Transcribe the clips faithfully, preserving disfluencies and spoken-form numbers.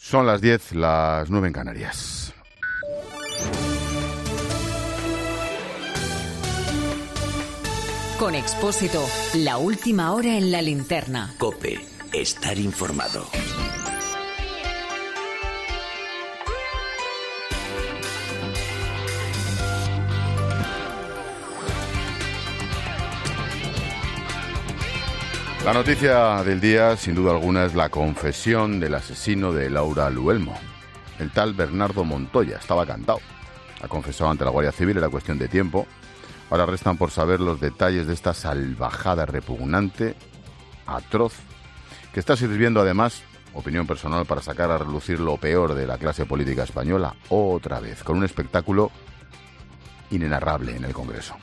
Son las diez, las nueve en Canarias. Con Expósito, la última hora en la linterna. COPE, estar informado. La noticia del día, sin duda alguna, es la confesión del asesino de Laura Luelmo. El tal Bernardo Montoya estaba cantado. Ha confesado ante la Guardia Civil, era cuestión de tiempo. Ahora restan por saber los detalles de esta salvajada repugnante, atroz, que está sirviendo además, opinión personal, para sacar a relucir lo peor de la clase política española otra vez, con un espectáculo inenarrable en el Congreso.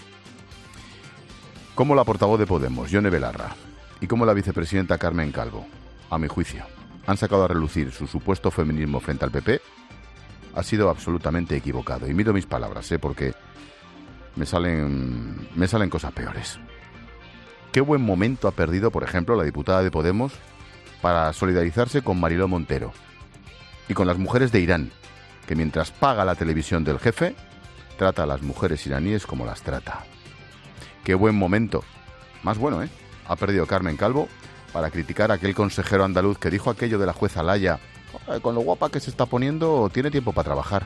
Como la portavoz de Podemos, Yone Belarra, y como la vicepresidenta Carmen Calvo, a mi juicio, han sacado a relucir su supuesto feminismo frente al P P, ha sido absolutamente equivocado. Y miro mis palabras, ¿eh? porque me salen, me salen cosas peores. Qué buen momento ha perdido, por ejemplo, la diputada de Podemos para solidarizarse con Mariló Montero y con las mujeres de Irán, que mientras paga la televisión del jefe, trata a las mujeres iraníes como las trata. Qué buen momento. Más bueno, ¿eh? Ha perdido Carmen Calvo para criticar a aquel consejero andaluz que dijo aquello de la jueza Laya: con lo guapa que se está poniendo, tiene tiempo para trabajar.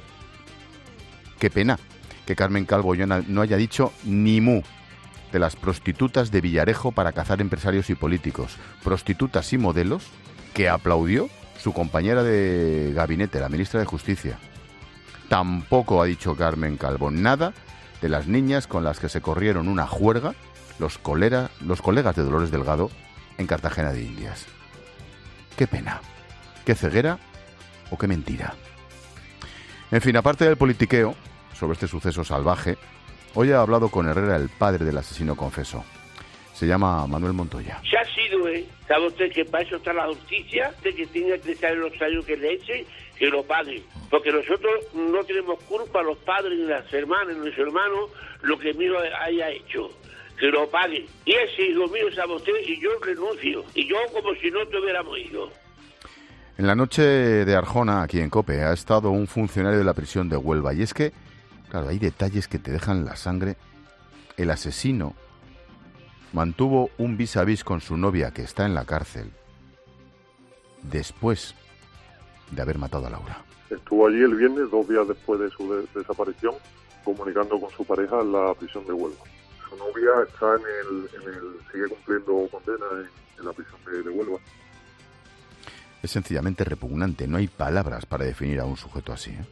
Qué pena que Carmen Calvo no haya dicho ni mu de las prostitutas de Villarejo para cazar empresarios y políticos. Prostitutas y modelos que aplaudió su compañera de gabinete, la ministra de Justicia. Tampoco ha dicho Carmen Calvo nada de las niñas con las que se corrieron una juerga los, colera, los colegas de Dolores Delgado en Cartagena de Indias. Qué pena, qué ceguera o qué mentira. En fin, aparte del politiqueo sobre este suceso salvaje, hoy ha hablado con Herrera, el padre del asesino confeso. Se llama Manuel Montoya. Ya ha sido, ¿eh? ¿Sabe usted que para eso está la justicia? De que tenga que saber los años que le echen, que lo pague. Porque nosotros no tenemos culpa, los padres, ni las hermanas, ni los hermanos, lo que mío haya hecho. Que lo pague. Y ese hijo mío, sabe usted, y yo renuncio. Y yo como si no tuviéramos hijos. En la noche de Arjona, aquí en COPE, ha estado un funcionario de la prisión de Huelva. Y es que, claro, hay detalles que te dejan la sangre. El asesino mantuvo un vis a vis con su novia, que está en la cárcel, después de haber matado a Laura. Estuvo allí el viernes, dos días después de su de- desaparición, comunicando con su pareja en la prisión de Huelva. Su novia está en el, en el sigue cumpliendo condena en, en la prisión de, de Huelva. Es sencillamente repugnante, no hay palabras para definir a un sujeto así, ¿eh?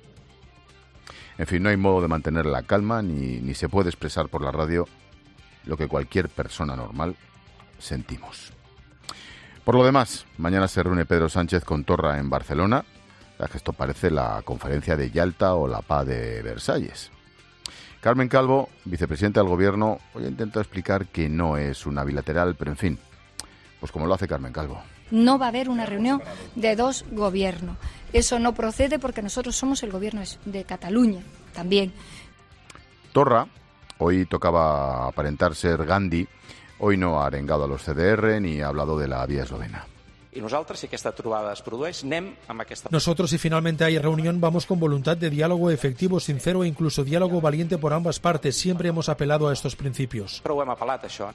En fin, no hay modo de mantener la calma, ni, ni se puede expresar por la radio lo que cualquier persona normal sentimos. Por lo demás, mañana se reúne Pedro Sánchez con Torra en Barcelona. Ya que esto parece la conferencia de Yalta o la paz de Versalles. Carmen Calvo, vicepresidenta del Gobierno, hoy ha intentado explicar que no es una bilateral, pero en fin, pues como lo hace Carmen Calvo. No va a haber una reunión de dos gobiernos. Eso no procede porque nosotros somos el gobierno de Cataluña también. Torra, hoy tocaba aparentar ser Gandhi, hoy no ha arengado a los C D R ni ha hablado de la vía eslovena. Y nosotros, si aquesta trobada es produeix, anem amb aquesta... Nosotros, si finalmente hay reunión, vamos con voluntad de diálogo efectivo, sincero e incluso diálogo valiente por ambas partes. Siempre hemos apelado a estos principios. Però ho hem apel·lat, això.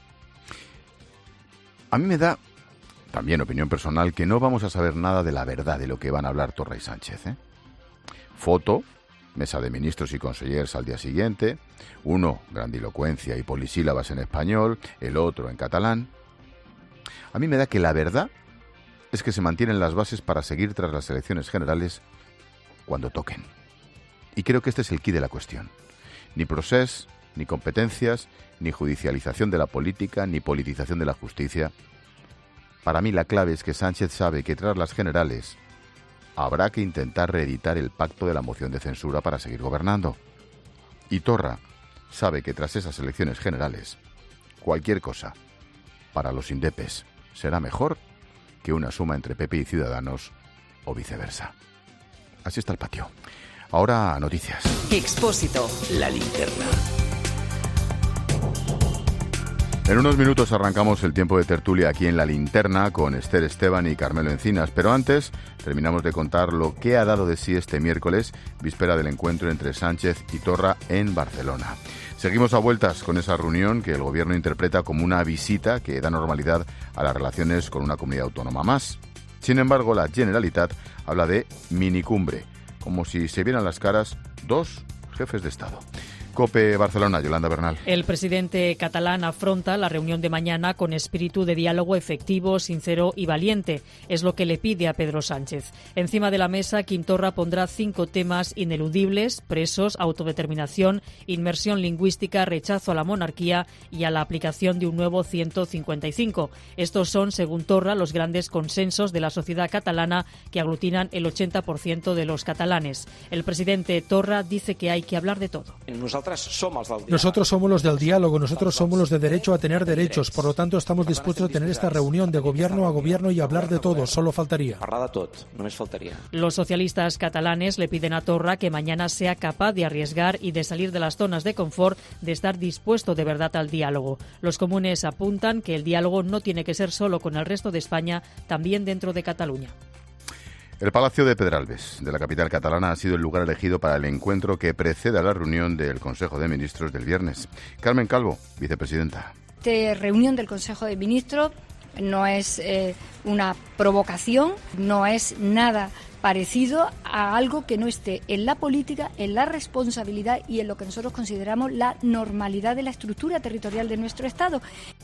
A mí me da, también opinión personal, que no vamos a saber nada de la verdad de lo que van a hablar Torra y Sánchez, ¿eh? Foto, mesa de ministros y consellers al día siguiente, uno grandilocuencia y polisílabas en español, el otro en catalán. A mí me da que la verdad es que se mantienen las bases para seguir tras las elecciones generales cuando toquen. Y creo que este es el quid de la cuestión. Ni procés, ni competencias, ni judicialización de la política, ni politización de la justicia. Para mí la clave es que Sánchez sabe que tras las generales habrá que intentar reeditar el pacto de la moción de censura para seguir gobernando. Y Torra sabe que tras esas elecciones generales, cualquier cosa para los indepes será mejor que una suma entre P P y Ciudadanos o viceversa. Así está el patio. Ahora noticias. Expósito. La linterna. En unos minutos arrancamos el tiempo de tertulia aquí en La Linterna con Esther Esteban y Carmelo Encinas, pero antes terminamos de contar lo que ha dado de sí este miércoles, víspera del encuentro entre Sánchez y Torra en Barcelona. Seguimos a vueltas con esa reunión que el Gobierno interpreta como una visita que da normalidad a las relaciones con una comunidad autónoma más. Sin embargo, la Generalitat habla de minicumbre, como si se vieran las caras dos jefes de Estado. COPE Barcelona, Yolanda Bernal. El presidente catalán afronta la reunión de mañana con espíritu de diálogo efectivo, sincero y valiente. Es lo que le pide a Pedro Sánchez. Encima de la mesa, Quim Torra pondrá cinco temas ineludibles: presos, autodeterminación, inmersión lingüística, rechazo a la monarquía y a la aplicación de un nuevo ciento cincuenta y cinco. Estos son, según Torra, los grandes consensos de la sociedad catalana que aglutinan el ochenta por ciento de los catalanes. El presidente Torra dice que hay que hablar de todo. Nosotros somos los del diálogo, nosotros somos los de derecho a tener derechos, por lo tanto estamos dispuestos a tener esta reunión de gobierno a gobierno y hablar de todo, solo faltaría. Los socialistas catalanes le piden a Torra que mañana sea capaz de arriesgar y de salir de las zonas de confort, de estar dispuesto de verdad al diálogo. Los comunes apuntan que el diálogo no tiene que ser solo con el resto de España, también dentro de Cataluña. El Palacio de Pedralbes, de la capital catalana, ha sido el lugar elegido para el encuentro que precede a la reunión del Consejo de Ministros del viernes. Carmen Calvo, vicepresidenta. Esta reunión del Consejo de Ministros no es eh, una provocación, no es nada parecido a algo que no esté en la política, en la responsabilidad y en lo que nosotros consideramos la normalidad de la estructura territorial de nuestro Estado.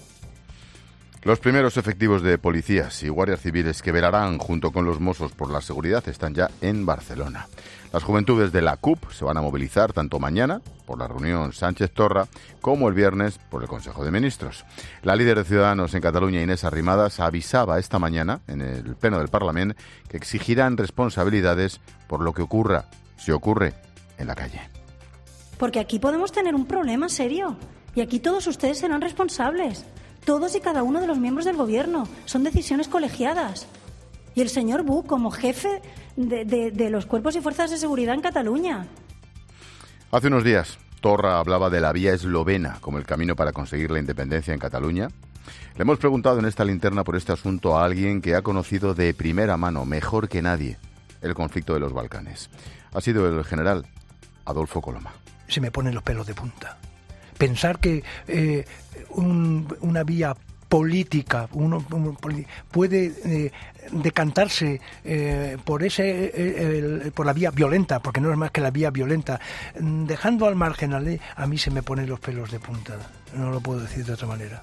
Los primeros efectivos de policías y guardias civiles que velarán junto con los Mossos por la seguridad están ya en Barcelona. Las juventudes de la C U P se van a movilizar tanto mañana por la reunión Sánchez-Torra como el viernes por el Consejo de Ministros. La líder de Ciudadanos en Cataluña, Inés Arrimadas, avisaba esta mañana en el Pleno del Parlamento que exigirán responsabilidades por lo que ocurra, si ocurre, en la calle. Porque aquí podemos tener un problema serio y aquí todos ustedes serán responsables. Todos y cada uno de los miembros del Gobierno. Son decisiones colegiadas. Y el señor Buch como jefe de, de, de los cuerpos y fuerzas de seguridad en Cataluña. Hace unos días, Torra hablaba de la vía eslovena como el camino para conseguir la independencia en Cataluña. Le hemos preguntado en esta linterna por este asunto a alguien que ha conocido de primera mano, mejor que nadie, el conflicto de los Balcanes. Ha sido el general Adolfo Coloma. Se me ponen los pelos de punta. Pensar que eh, un, una vía política uno, un, puede eh, decantarse eh, por ese eh, el, por la vía violenta, porque no es más que la vía violenta, dejando al margen a la ley, a mí se me ponen los pelos de punta. No lo puedo decir de otra manera.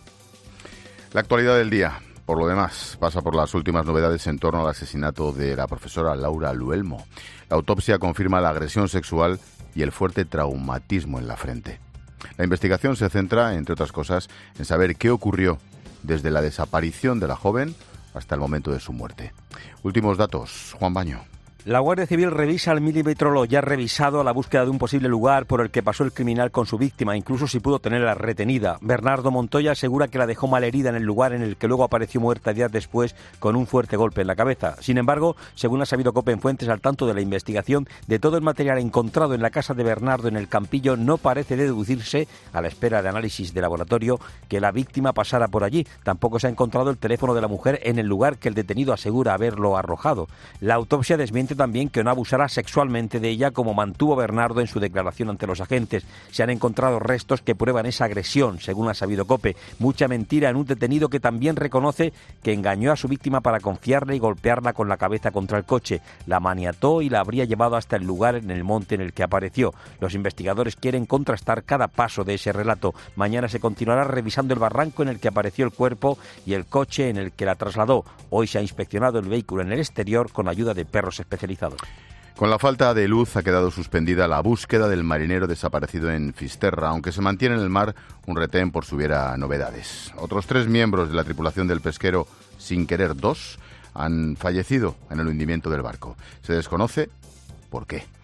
La actualidad del día, por lo demás, pasa por las últimas novedades en torno al asesinato de la profesora Laura Luelmo. La autopsia confirma la agresión sexual y el fuerte traumatismo en la frente. La investigación se centra, entre otras cosas, en saber qué ocurrió desde la desaparición de la joven hasta el momento de su muerte. Últimos datos, Juan Baño. La Guardia Civil revisa el milímetro ya revisado a la búsqueda de un posible lugar por el que pasó el criminal con su víctima, incluso si pudo tenerla retenida. Bernardo Montoya asegura que la dejó malherida en el lugar en el que luego apareció muerta días después con un fuerte golpe en la cabeza. Sin embargo, según ha sabido COPE en fuentes al tanto de la investigación, de todo el material encontrado en la casa de Bernardo en el Campillo no parece deducirse, a la espera de análisis de laboratorio, que la víctima pasara por allí. Tampoco se ha encontrado el teléfono de la mujer en el lugar que el detenido asegura haberlo arrojado. La autopsia desmiente también que no abusara sexualmente de ella, como mantuvo Bernardo en su declaración ante los agentes. Se han encontrado restos que prueban esa agresión, según ha sabido COPE. Mucha mentira en un detenido que también reconoce que engañó a su víctima para confiarle y golpearla con la cabeza contra el coche. La maniató y la habría llevado hasta el lugar en el monte en el que apareció. Los investigadores quieren contrastar cada paso de ese relato. Mañana se continuará revisando el barranco en el que apareció el cuerpo y el coche en el que la trasladó. Hoy se ha inspeccionado el vehículo en el exterior con ayuda de perros especializados. Con la falta de luz ha quedado suspendida la búsqueda del marinero desaparecido en Fisterra, aunque se mantiene en el mar un retén por si hubiera novedades. Otros tres miembros de la tripulación del pesquero Sin Querer dos han fallecido en el hundimiento del barco. Se desconoce por qué.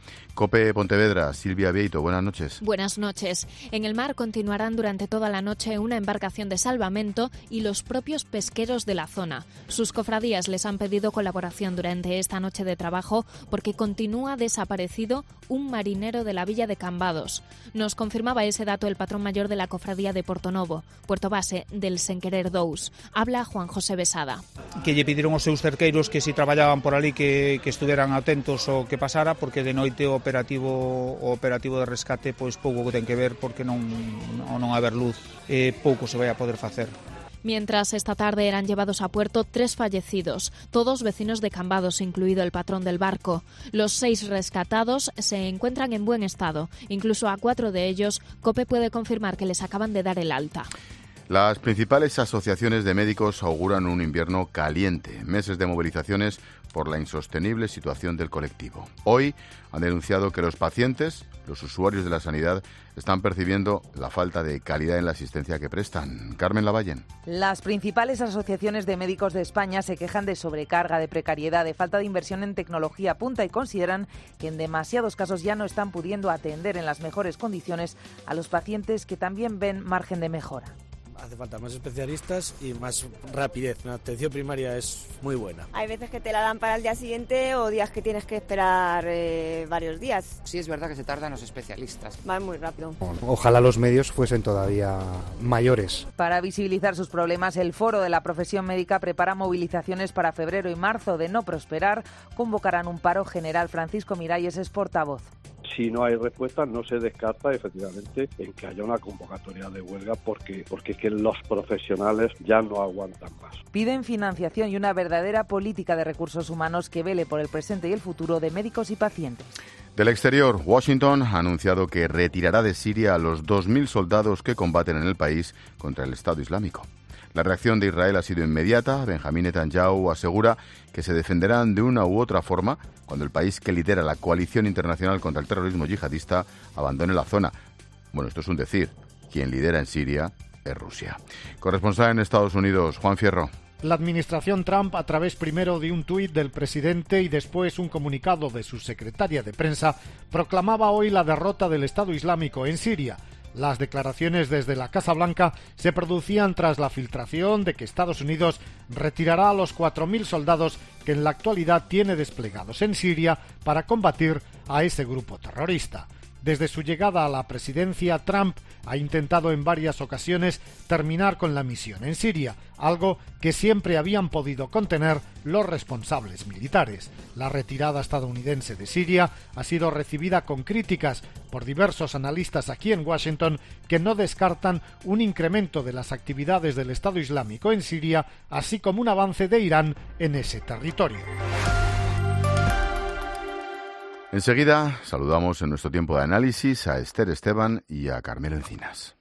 COPE Pontevedra, Silvia Vieito, buenas noches. Buenas noches. En el mar continuarán durante toda la noche una embarcación de salvamento y los propios pesqueros de la zona. Sus cofradías les han pedido colaboración durante esta noche de trabajo porque continúa desaparecido un marinero de la villa de Cambados. Nos confirmaba ese dato el patrón mayor de la cofradía de Portonovo, puerto base del Senquerer Dous. Habla Juan José Besada. Que lle pediron aos seus cerqueiros que si traballaban por ali que, que estuveran atentos ao que pasara, porque de noite o operativo o operativo de rescate pois pouco que ten que ver, porque non, non, non haber luz, eh, pouco se vai a poder facer. Mientras esta tarde eran llevados a puerto tres fallecidos, todos vecinos de Cambados, incluido el patrón del barco. Los seis rescatados se encuentran en buen estado. Incluso a cuatro de ellos, COPE puede confirmar que les acaban de dar el alta. Las principales asociaciones de médicos auguran un invierno caliente, meses de movilizaciones por la insostenible situación del colectivo. Hoy han denunciado que los pacientes, los usuarios de la sanidad, están percibiendo la falta de calidad en la asistencia que prestan. Carmen Lavallen. Las principales asociaciones de médicos de España se quejan de sobrecarga, de precariedad, de falta de inversión en tecnología punta y consideran que en demasiados casos ya no están pudiendo atender en las mejores condiciones a los pacientes que también ven margen de mejora. Hace falta más especialistas y más rapidez. La atención primaria es muy buena. Hay veces que te la dan para el día siguiente o días que tienes que esperar eh, varios días. Sí, es verdad que se tardan los especialistas. Van muy rápido. Ojalá los medios fuesen todavía mayores. Para visibilizar sus problemas, el Foro de la Profesión Médica prepara movilizaciones para febrero y marzo. De no prosperar, convocarán un paro general. Francisco Miralles es portavoz. Si no hay respuesta, no se descarta efectivamente en que haya una convocatoria de huelga porque, porque es que los profesionales ya no aguantan más. Piden financiación y una verdadera política de recursos humanos que vele por el presente y el futuro de médicos y pacientes. Del exterior, Washington ha anunciado que retirará de Siria a los dos mil soldados que combaten en el país contra el Estado Islámico. La reacción de Israel ha sido inmediata. Benjamín Netanyahu asegura que se defenderán de una u otra forma cuando el país que lidera la coalición internacional contra el terrorismo yihadista abandone la zona. Bueno, esto es un decir. Quien lidera en Siria es Rusia. Corresponsal en Estados Unidos, Juan Fierro. La administración Trump, a través primero de un tuit del presidente y después un comunicado de su secretaria de prensa, proclamaba hoy la derrota del Estado Islámico en Siria. Las declaraciones desde la Casa Blanca se producían tras la filtración de que Estados Unidos retirará a los cuatro mil soldados que en la actualidad tiene desplegados en Siria para combatir a ese grupo terrorista. Desde su llegada a la presidencia, Trump ha intentado en varias ocasiones terminar con la misión en Siria, algo que siempre habían podido contener los responsables militares. La retirada estadounidense de Siria ha sido recibida con críticas por diversos analistas aquí en Washington que no descartan un incremento de las actividades del Estado Islámico en Siria, así como un avance de Irán en ese territorio. Enseguida saludamos en nuestro tiempo de análisis a Esther Esteban y a Carmelo Encinas.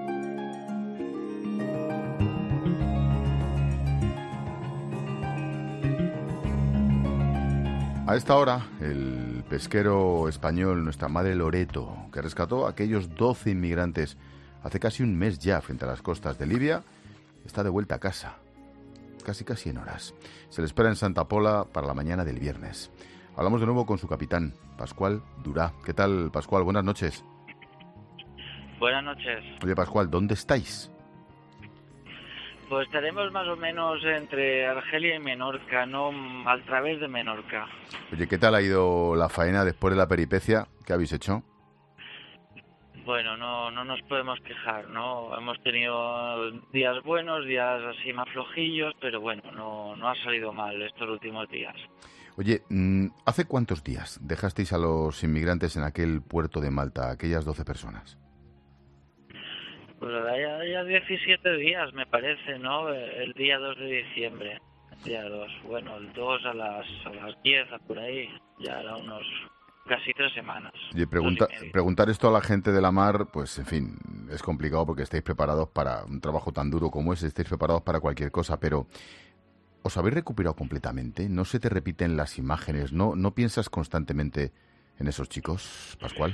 A esta hora, el pesquero español, nuestra madre Loreto, que rescató a aquellos doce inmigrantes hace casi un mes ya frente a las costas de Libia, está de vuelta a casa, casi casi en horas. Se le espera en Santa Pola para la mañana del viernes. Hablamos de nuevo con su capitán, Pascual Durá. ¿Qué tal, Pascual? Buenas noches. Buenas noches. Oye, Pascual, ¿dónde estáis? Pues estaremos más o menos entre Argelia y Menorca, no al través de Menorca. Oye, ¿qué tal ha ido la faena después de la peripecia? ¿Qué habéis hecho? Bueno, no, no nos podemos quejar, ¿no? Hemos tenido días buenos, días así más flojillos, pero bueno, no, no ha salido mal estos últimos días. Oye, ¿hace cuántos días dejasteis a los inmigrantes en aquel puerto de Malta, aquellas doce personas? Pues ya, ya diecisiete días, me parece, ¿no? El día dos de diciembre. El día dos. Bueno, el dos a las, a las diez, por ahí. Ya era unos casi tres semanas. Oye, pregunta, preguntar esto a la gente de la mar, pues en fin, es complicado porque estáis preparados para un trabajo tan duro como ese, estáis preparados para cualquier cosa, pero ¿os habéis recuperado completamente? ¿No se te repiten las imágenes? ¿No, no piensas constantemente en esos chicos, Pascual?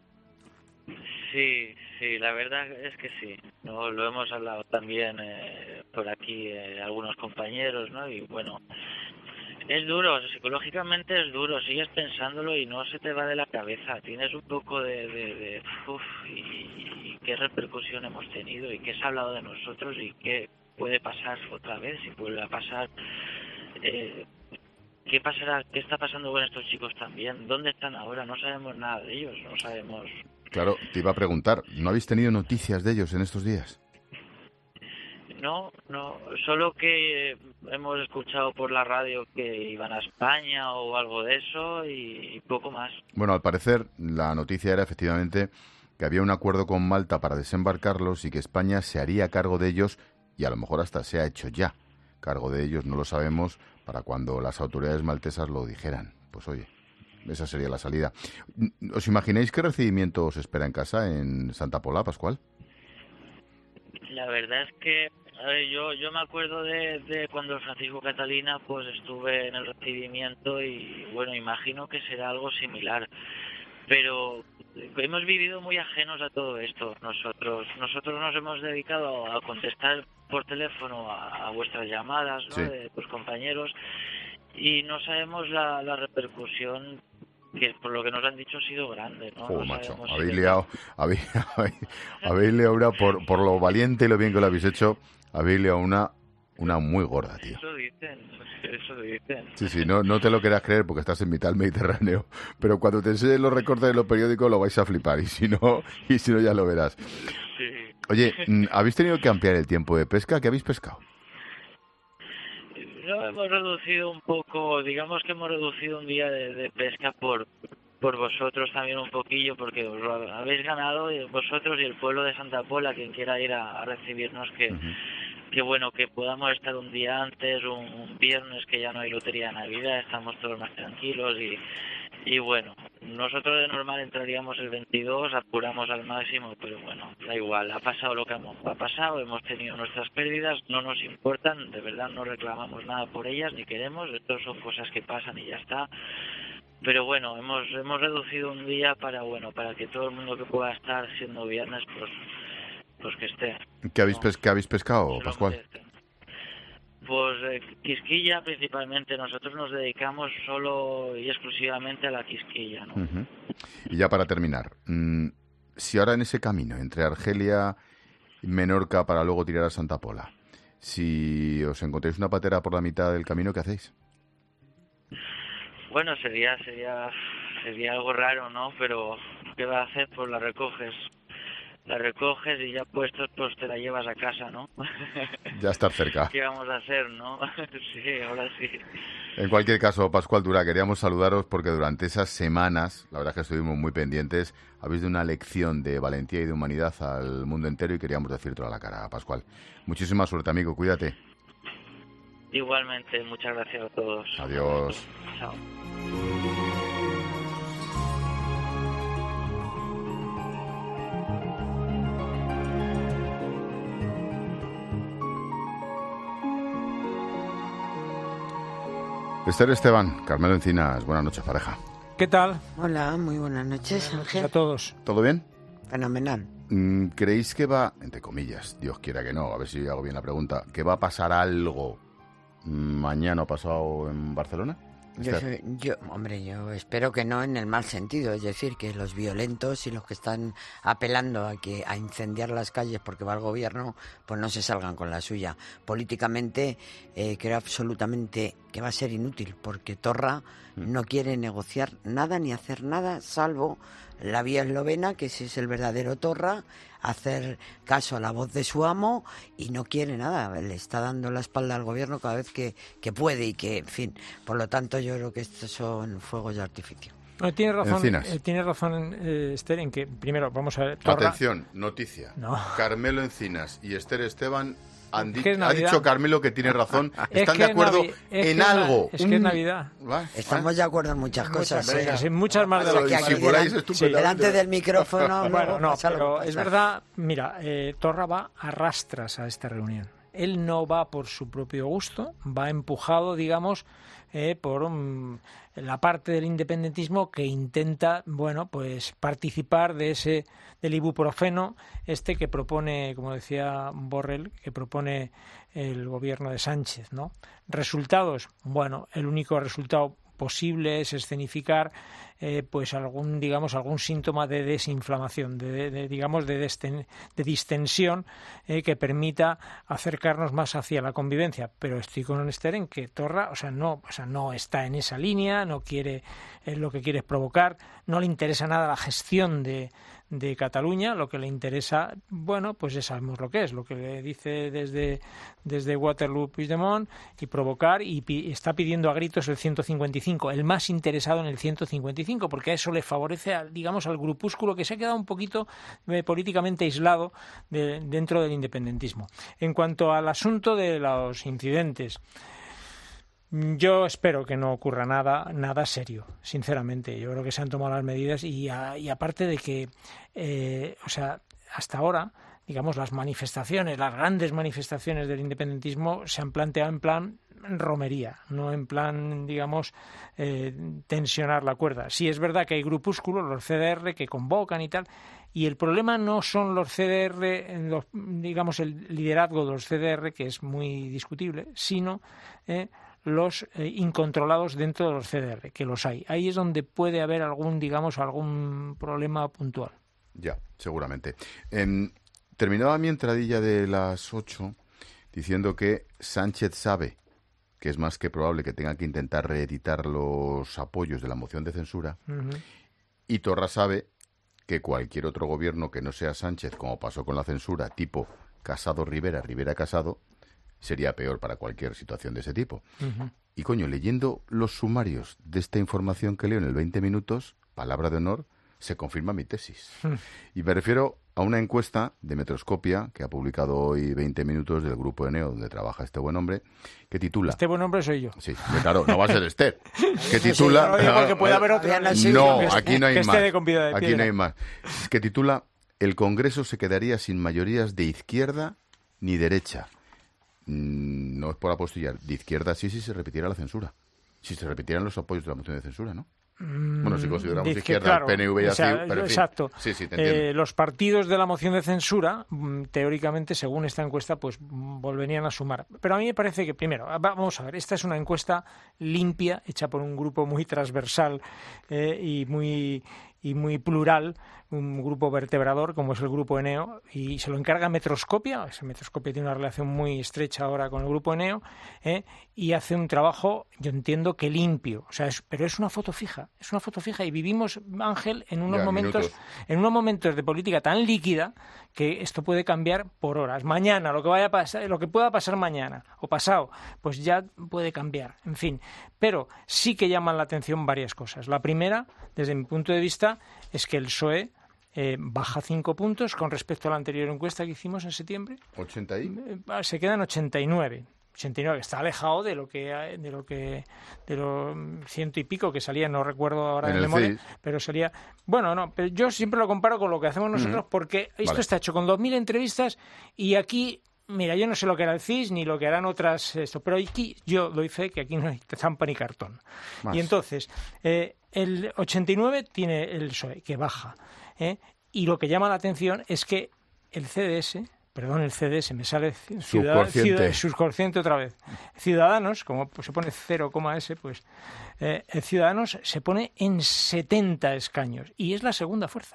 Sí, sí, la verdad es que sí. No, lo hemos hablado también eh, por aquí eh, algunos compañeros, ¿no? Y bueno, Es duro, psicológicamente es duro, sigues pensándolo y no se te va de la cabeza. Tienes un poco de... de, de uf, y, y qué repercusión hemos tenido y qué se ha hablado de nosotros y qué puede pasar otra vez, si vuelve a pasar. Eh, ¿Qué pasará? ¿Qué está pasando con estos chicos también? ¿Dónde están ahora? No sabemos nada de ellos, no sabemos... Claro, te iba a preguntar, ¿no habéis tenido noticias de ellos en estos días? No, no, solo que hemos escuchado por la radio que iban a España o algo de eso y poco más. Bueno, al parecer la noticia era efectivamente que había un acuerdo con Malta para desembarcarlos y que España se haría cargo de ellos y a lo mejor hasta se ha hecho ya cargo de ellos, no lo sabemos, para cuando las autoridades maltesas lo dijeran. Pues oye, esa sería la salida. ¿Os imagináis qué recibimiento os espera en casa en Santa Pola, Pascual? La verdad es que a ver, yo yo me acuerdo de, de cuando Francisco Catalina pues estuve en el recibimiento y bueno, imagino que será algo similar, pero hemos vivido muy ajenos a todo esto. Nosotros nosotros nos hemos dedicado a contestar por teléfono a, a vuestras llamadas, ¿no? Sí. De tus compañeros, y no sabemos la, la repercusión que por lo que nos han dicho ha sido grande, ¿no? Oh, no macho, si habéis liado, habéis, habéis, habéis liado una, por, por lo valiente y lo bien que lo habéis hecho, habéis liado una, una muy gorda, tío. Eso dicen, eso dicen. Sí, sí, no, no te lo quieras creer porque estás en mitad del Mediterráneo, pero cuando te enseñen los recortes de los periódicos lo vais a flipar, y si no, y si no ya lo verás. Sí. Oye, ¿habéis tenido que ampliar el tiempo de pesca? ¿Qué habéis pescado? No, hemos reducido un poco, digamos que hemos reducido un día de, de pesca por por vosotros también un poquillo, porque os lo habéis ganado vosotros y el pueblo de Santa Pola, quien quiera ir a, a recibirnos, que, uh-huh. que bueno, que podamos estar un día antes, un, un viernes que ya no hay lotería de Navidad, estamos todos más tranquilos y, y bueno, nosotros de normal entraríamos el veintidós, apuramos al máximo, pero bueno, da igual, ha pasado lo que ha pasado, hemos tenido nuestras pérdidas, no nos importan, de verdad no reclamamos nada por ellas, ni queremos, esto son cosas que pasan y ya está. Pero bueno, hemos hemos reducido un día para bueno para que todo el mundo que pueda estar siendo viernes, pues pues que esté. ¿Qué habéis, ¿no? pes- ¿qué habéis pescado, Pascual? Pues eh, quisquilla principalmente. Nosotros nos dedicamos solo y exclusivamente a la quisquilla, ¿no? Uh-huh. Y ya para terminar, mmm, si ahora en ese camino entre Argelia y Menorca para luego tirar a Santa Pola, si os encontráis una patera por la mitad del camino, ¿qué hacéis? Bueno, sería sería sería algo raro, ¿no? Pero ¿qué vas a hacer? Pues la recoges. La recoges y ya puestos, pues te la llevas a casa, ¿no? Ya estar cerca. ¿Qué vamos a hacer, no? Sí, ahora sí. En cualquier caso, Pascual Tura, queríamos saludaros porque durante esas semanas, la verdad es que estuvimos muy pendientes, habéis dado una lección de valentía y de humanidad al mundo entero y queríamos decírtelo a la cara, Pascual. Muchísima suerte, amigo, cuídate. Igualmente, muchas gracias a todos. Adiós. Chao. Esther Esteban, Carmelo Encinas, buenas noches, pareja. ¿Qué tal? Hola, muy buenas noches, Ángel. A todos. ¿Todo bien? Fenomenal. ¿Creéis que va, entre comillas, Dios quiera que no, a ver si hago bien la pregunta, que va a pasar algo mañana o pasado en Barcelona? Yo, soy, yo, hombre, yo espero que no en el mal sentido, es decir, que los violentos y los que están apelando a que a incendiar las calles porque va el gobierno, pues no se salgan con la suya. Políticamente eh, creo absolutamente que va a ser inútil, porque Torra mm. no quiere negociar nada ni hacer nada, salvo la vía eslovena, que ese es el verdadero Torra, hacer caso a la voz de su amo, y no quiere nada, le está dando la espalda al gobierno cada vez que, que puede y que, en fin, por lo tanto yo creo que estos son fuegos de artificio. No, tiene razón, eh, tiene razón eh, Esther, en que, primero, vamos a ver... Torra... Atención, noticia. No. Carmelo Encinas y Esther Esteban han di- ha dicho Carmelo que tiene razón. Están de acuerdo Navi- en que algo. Es que es Navidad. Estamos de acuerdo en muchas cosas. Muchas, ¿eh? cosas, muchas más de lo lo que aquí delante, sí, delante del micrófono. Bueno, no, pero es verdad, mira, eh, Torra va a rastras a esta reunión. él no va por su propio gusto, va empujado, digamos, eh, por um, la parte del independentismo que intenta, bueno, pues participar de ese del ibuprofeno este que propone, como decía Borrell, que propone el gobierno de Sánchez, ¿no? Resultados, bueno, el único resultado posible es escenificar eh, pues algún digamos algún síntoma de desinflamación, de, de, de digamos de, desten, de distensión eh, que permita acercarnos más hacia la convivencia. Pero estoy con Esther en que Torra, o sea, no, o sea, no está en esa línea, no quiere eh, lo que quiere es provocar, no le interesa nada la gestión de de Cataluña, lo que le interesa, bueno, pues ya sabemos lo que es, lo que le dice desde, desde Waterloo Puigdemont, y provocar, y pi, está pidiendo a gritos el ciento cincuenta y cinco, el más interesado en el ciento cincuenta y cinco, porque a eso le favorece, a, digamos, al grupúsculo que se ha quedado un poquito eh, políticamente aislado de, dentro del independentismo. En cuanto al asunto de los incidentes, yo espero que no ocurra nada nada serio, sinceramente. Yo creo que se han tomado las medidas y, a, y aparte de que, eh, o sea, hasta ahora, digamos, las manifestaciones, las grandes manifestaciones del independentismo se han planteado en plan romería, no en plan, digamos, eh, tensionar la cuerda. Sí es verdad que hay grupúsculos, los C D R, que convocan y tal, y el problema no son los C D R, los, digamos, el liderazgo de los C D R, que es muy discutible, sino eh, los eh, incontrolados dentro de los C D R, que los hay. Ahí es donde puede haber algún, digamos, algún problema puntual. Ya, seguramente. Eh, terminaba mi entradilla de las ocho diciendo que Sánchez sabe que es más que probable que tenga que intentar reeditar los apoyos de la moción de censura, uh-huh. y Torra sabe que cualquier otro gobierno que no sea Sánchez, como pasó con la censura, tipo Casado-Rivera, Rivera-Casado, sería peor para cualquier situación de ese tipo. Uh-huh. Y coño, leyendo los sumarios de esta información que leo en el veinte minutos, palabra de honor, se confirma mi tesis. Uh-huh. Y me refiero a una encuesta de Metroscopia que ha publicado hoy veinte minutos del Grupo Eneo, donde trabaja este buen hombre, que titula... Este buen hombre soy yo. Sí, claro, no va a ser Esther. Que titula... Sí, no, porque puede haber otro... No, aquí no hay que más. De de aquí no hay más. Que titula: el Congreso se quedaría sin mayorías de izquierda ni derecha. No es por apostillar. De izquierda sí, si se repitiera la censura. Si se repitieran los apoyos de la moción de censura, ¿no? Bueno, si consideramos de izquierda, claro, el P N V y así, o sea, pero en fin. Exacto. Sí, sí, te entiendo. Eh, los partidos de la moción de censura, teóricamente, según esta encuesta, pues volverían a sumar. Pero a mí me parece que, primero, vamos a ver, esta es una encuesta limpia, hecha por un grupo muy transversal eh, y muy y muy plural, un grupo vertebrador como es el Grupo Eneo, y se lo encarga Metroscopia. Ese Metroscopia tiene una relación muy estrecha ahora con el Grupo Eneo, ¿eh? y hace un trabajo, yo entiendo que limpio, o sea, es, pero es una foto fija, es una foto fija, y vivimos, Ángel, en unos ya, momentos, minutos. en unos momentos de política tan líquida que esto puede cambiar por horas. Mañana, lo que vaya a pasar, lo que pueda pasar mañana o pasado, pues ya puede cambiar, en fin. Pero sí que llaman la atención varias cosas. La primera, desde mi punto de vista, es que el P S O E eh, baja cinco puntos con respecto a la anterior encuesta que hicimos en septiembre. ¿ochenta y? Eh, se queda en ochenta y nueve. ochenta y nueve, que está alejado de lo que de lo que de lo ciento y pico que salía, no recuerdo ahora en, en memoria, C I S. Pero salía, bueno, no, pero yo siempre lo comparo con lo que hacemos nosotros, uh-huh. porque esto vale. está hecho con dos mil entrevistas y aquí, mira, yo no sé lo que era el C I S ni lo que harán otras, esto, pero aquí yo doy fe que aquí no hay zampa ni cartón. Más. Y entonces, eh, el ochenta y nueve tiene el P S O E, que baja, ¿eh? Y lo que llama la atención es que el C D S, perdón, el C D S, me sale subconsciente, subconsciente otra vez. Ciudadanos, como se pone cero coma ese, pues eh, el Ciudadanos se pone en setenta escaños y es la segunda fuerza.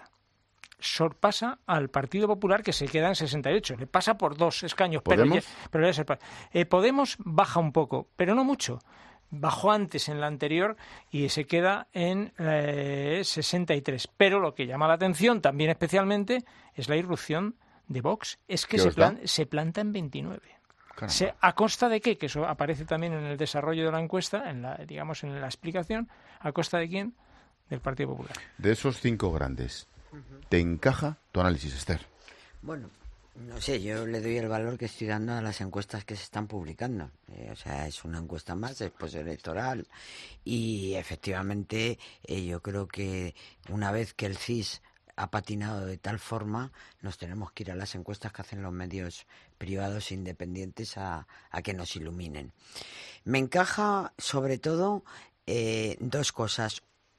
Sorpasa al Partido Popular, que se queda en sesenta y ocho. Le pasa por dos escaños. ¿Podemos? Pero, ya, pero ya se, eh, Podemos baja un poco, pero no mucho. Bajó antes en la anterior y se queda en eh, sesenta y tres. Pero lo que llama la atención también especialmente es la irrupción de Vox. Es que se, plan, se planta en veintinueve. Se, ¿A costa de qué? Que eso aparece también en el desarrollo de la encuesta, en la, digamos en la explicación. ¿A costa de quién? Del Partido Popular. De esos cinco grandes, ¿te encaja tu análisis, Esther? Bueno, no sé, yo le doy el valor que estoy dando a las encuestas que se están publicando. Eh, o sea, es una encuesta más, es postelectoral. Y efectivamente, eh, yo creo que una vez que el C I S ha patinado de tal forma, nos tenemos que ir a las encuestas que hacen los medios privados independientes a, a que nos iluminen. Me encaja sobre todo eh, dos cosas.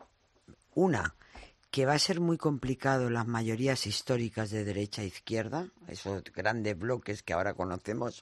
Una, que va a ser muy complicado las mayorías históricas de derecha e izquierda, esos grandes bloques que ahora conocemos.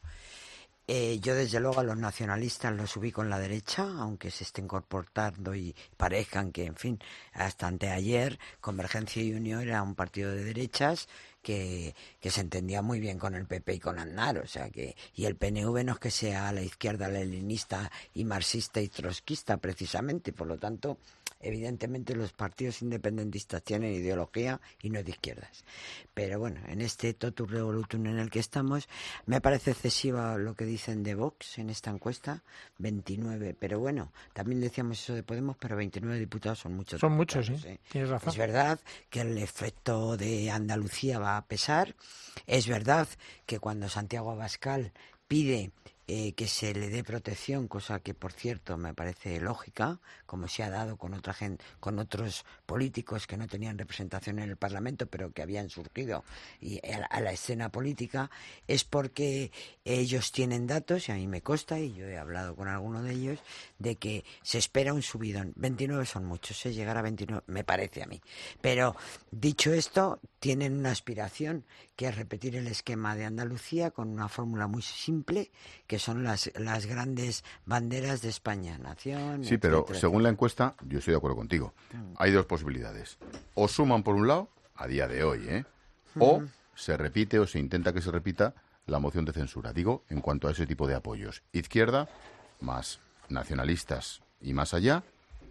Eh, yo desde luego a los nacionalistas los ubico en la derecha, aunque se estén comportando y parezcan que, en fin, hasta anteayer Convergencia y Unión era un partido de derechas que, que se entendía muy bien con el P P y con Aznar, o sea que, y el P N V no es que sea a la izquierda leninista y marxista y trotskista precisamente, por lo tanto, evidentemente los partidos independentistas tienen ideología y no es de izquierdas. Pero bueno, en este totum revolutum en el que estamos, me parece excesiva lo que dicen de Vox en esta encuesta, veintinueve, pero bueno, también decíamos eso de Podemos, pero veintinueve diputados son muchos. Son muchos, sí, ¿eh? Tienes razón. Es verdad que el efecto de Andalucía va a pesar, es verdad que cuando Santiago Abascal pide Eh, que se le dé protección, cosa que por cierto me parece lógica, como se ha dado con otra gente, con otros políticos que no tenían representación en el Parlamento, pero que habían surgido y a, la, a la escena política, es porque ellos tienen datos, y a mí me consta, y yo he hablado con alguno de ellos, de que se espera un subidón. veintinueve son muchos, ¿eh? Llegar a veintinueve, me parece a mí. Pero, dicho esto, tienen una aspiración, que es repetir el esquema de Andalucía con una fórmula muy simple, que son las, las grandes banderas de España, nación... Sí, pero etcétera, según etcétera. la encuesta, yo estoy de acuerdo contigo. Hay dos posibilidades. O suman por un lado, a día de hoy, ¿eh? O Ujú. se repite o se intenta que se repita la moción de censura. Digo, en cuanto a ese tipo de apoyos. Izquierda, más nacionalistas y más allá,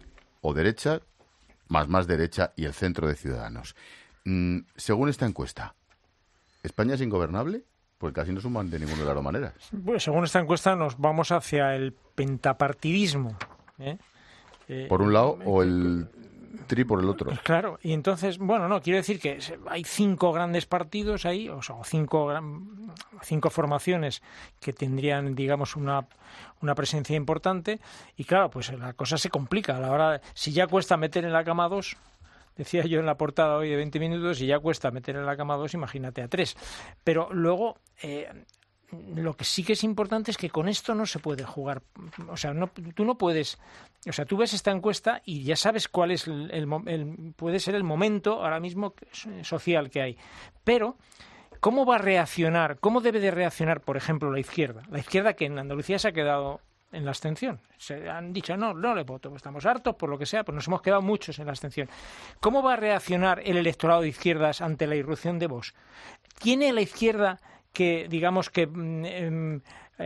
o derecha, más más derecha y el centro de Ciudadanos. Mm, según esta encuesta, ¿España es ingobernable? Pues casi no suman de ninguna de las dos maneras. Pues según esta encuesta nos vamos hacia el pentapartidismo, ¿eh? Eh, Por un lado, o el tri por el otro. Claro, y entonces, bueno, no, quiero decir que hay cinco grandes partidos ahí, o sea, cinco, gran- cinco formaciones que tendrían, digamos, una, una presencia importante, y claro, pues la cosa se complica. A la hora, si ya cuesta meter en la cama dos, decía yo en la portada hoy de veinte minutos, y ya cuesta meter en la cama dos, imagínate a tres. Pero luego, eh, lo que sí que es importante es que con esto no se puede jugar. O sea, no, tú no puedes... O sea, tú ves esta encuesta y ya sabes cuál es el, el, el puede ser el momento ahora mismo social que hay. Pero, ¿cómo va a reaccionar? ¿Cómo debe de reaccionar, por ejemplo, la izquierda? La izquierda que en Andalucía se ha quedado en la abstención. Se han dicho, no, no le voto, pues estamos hartos, por lo que sea, pues nos hemos quedado muchos en la abstención. ¿Cómo va a reaccionar el electorado de izquierdas ante la irrupción de Vox? ¿Tiene la izquierda que, digamos, que eh,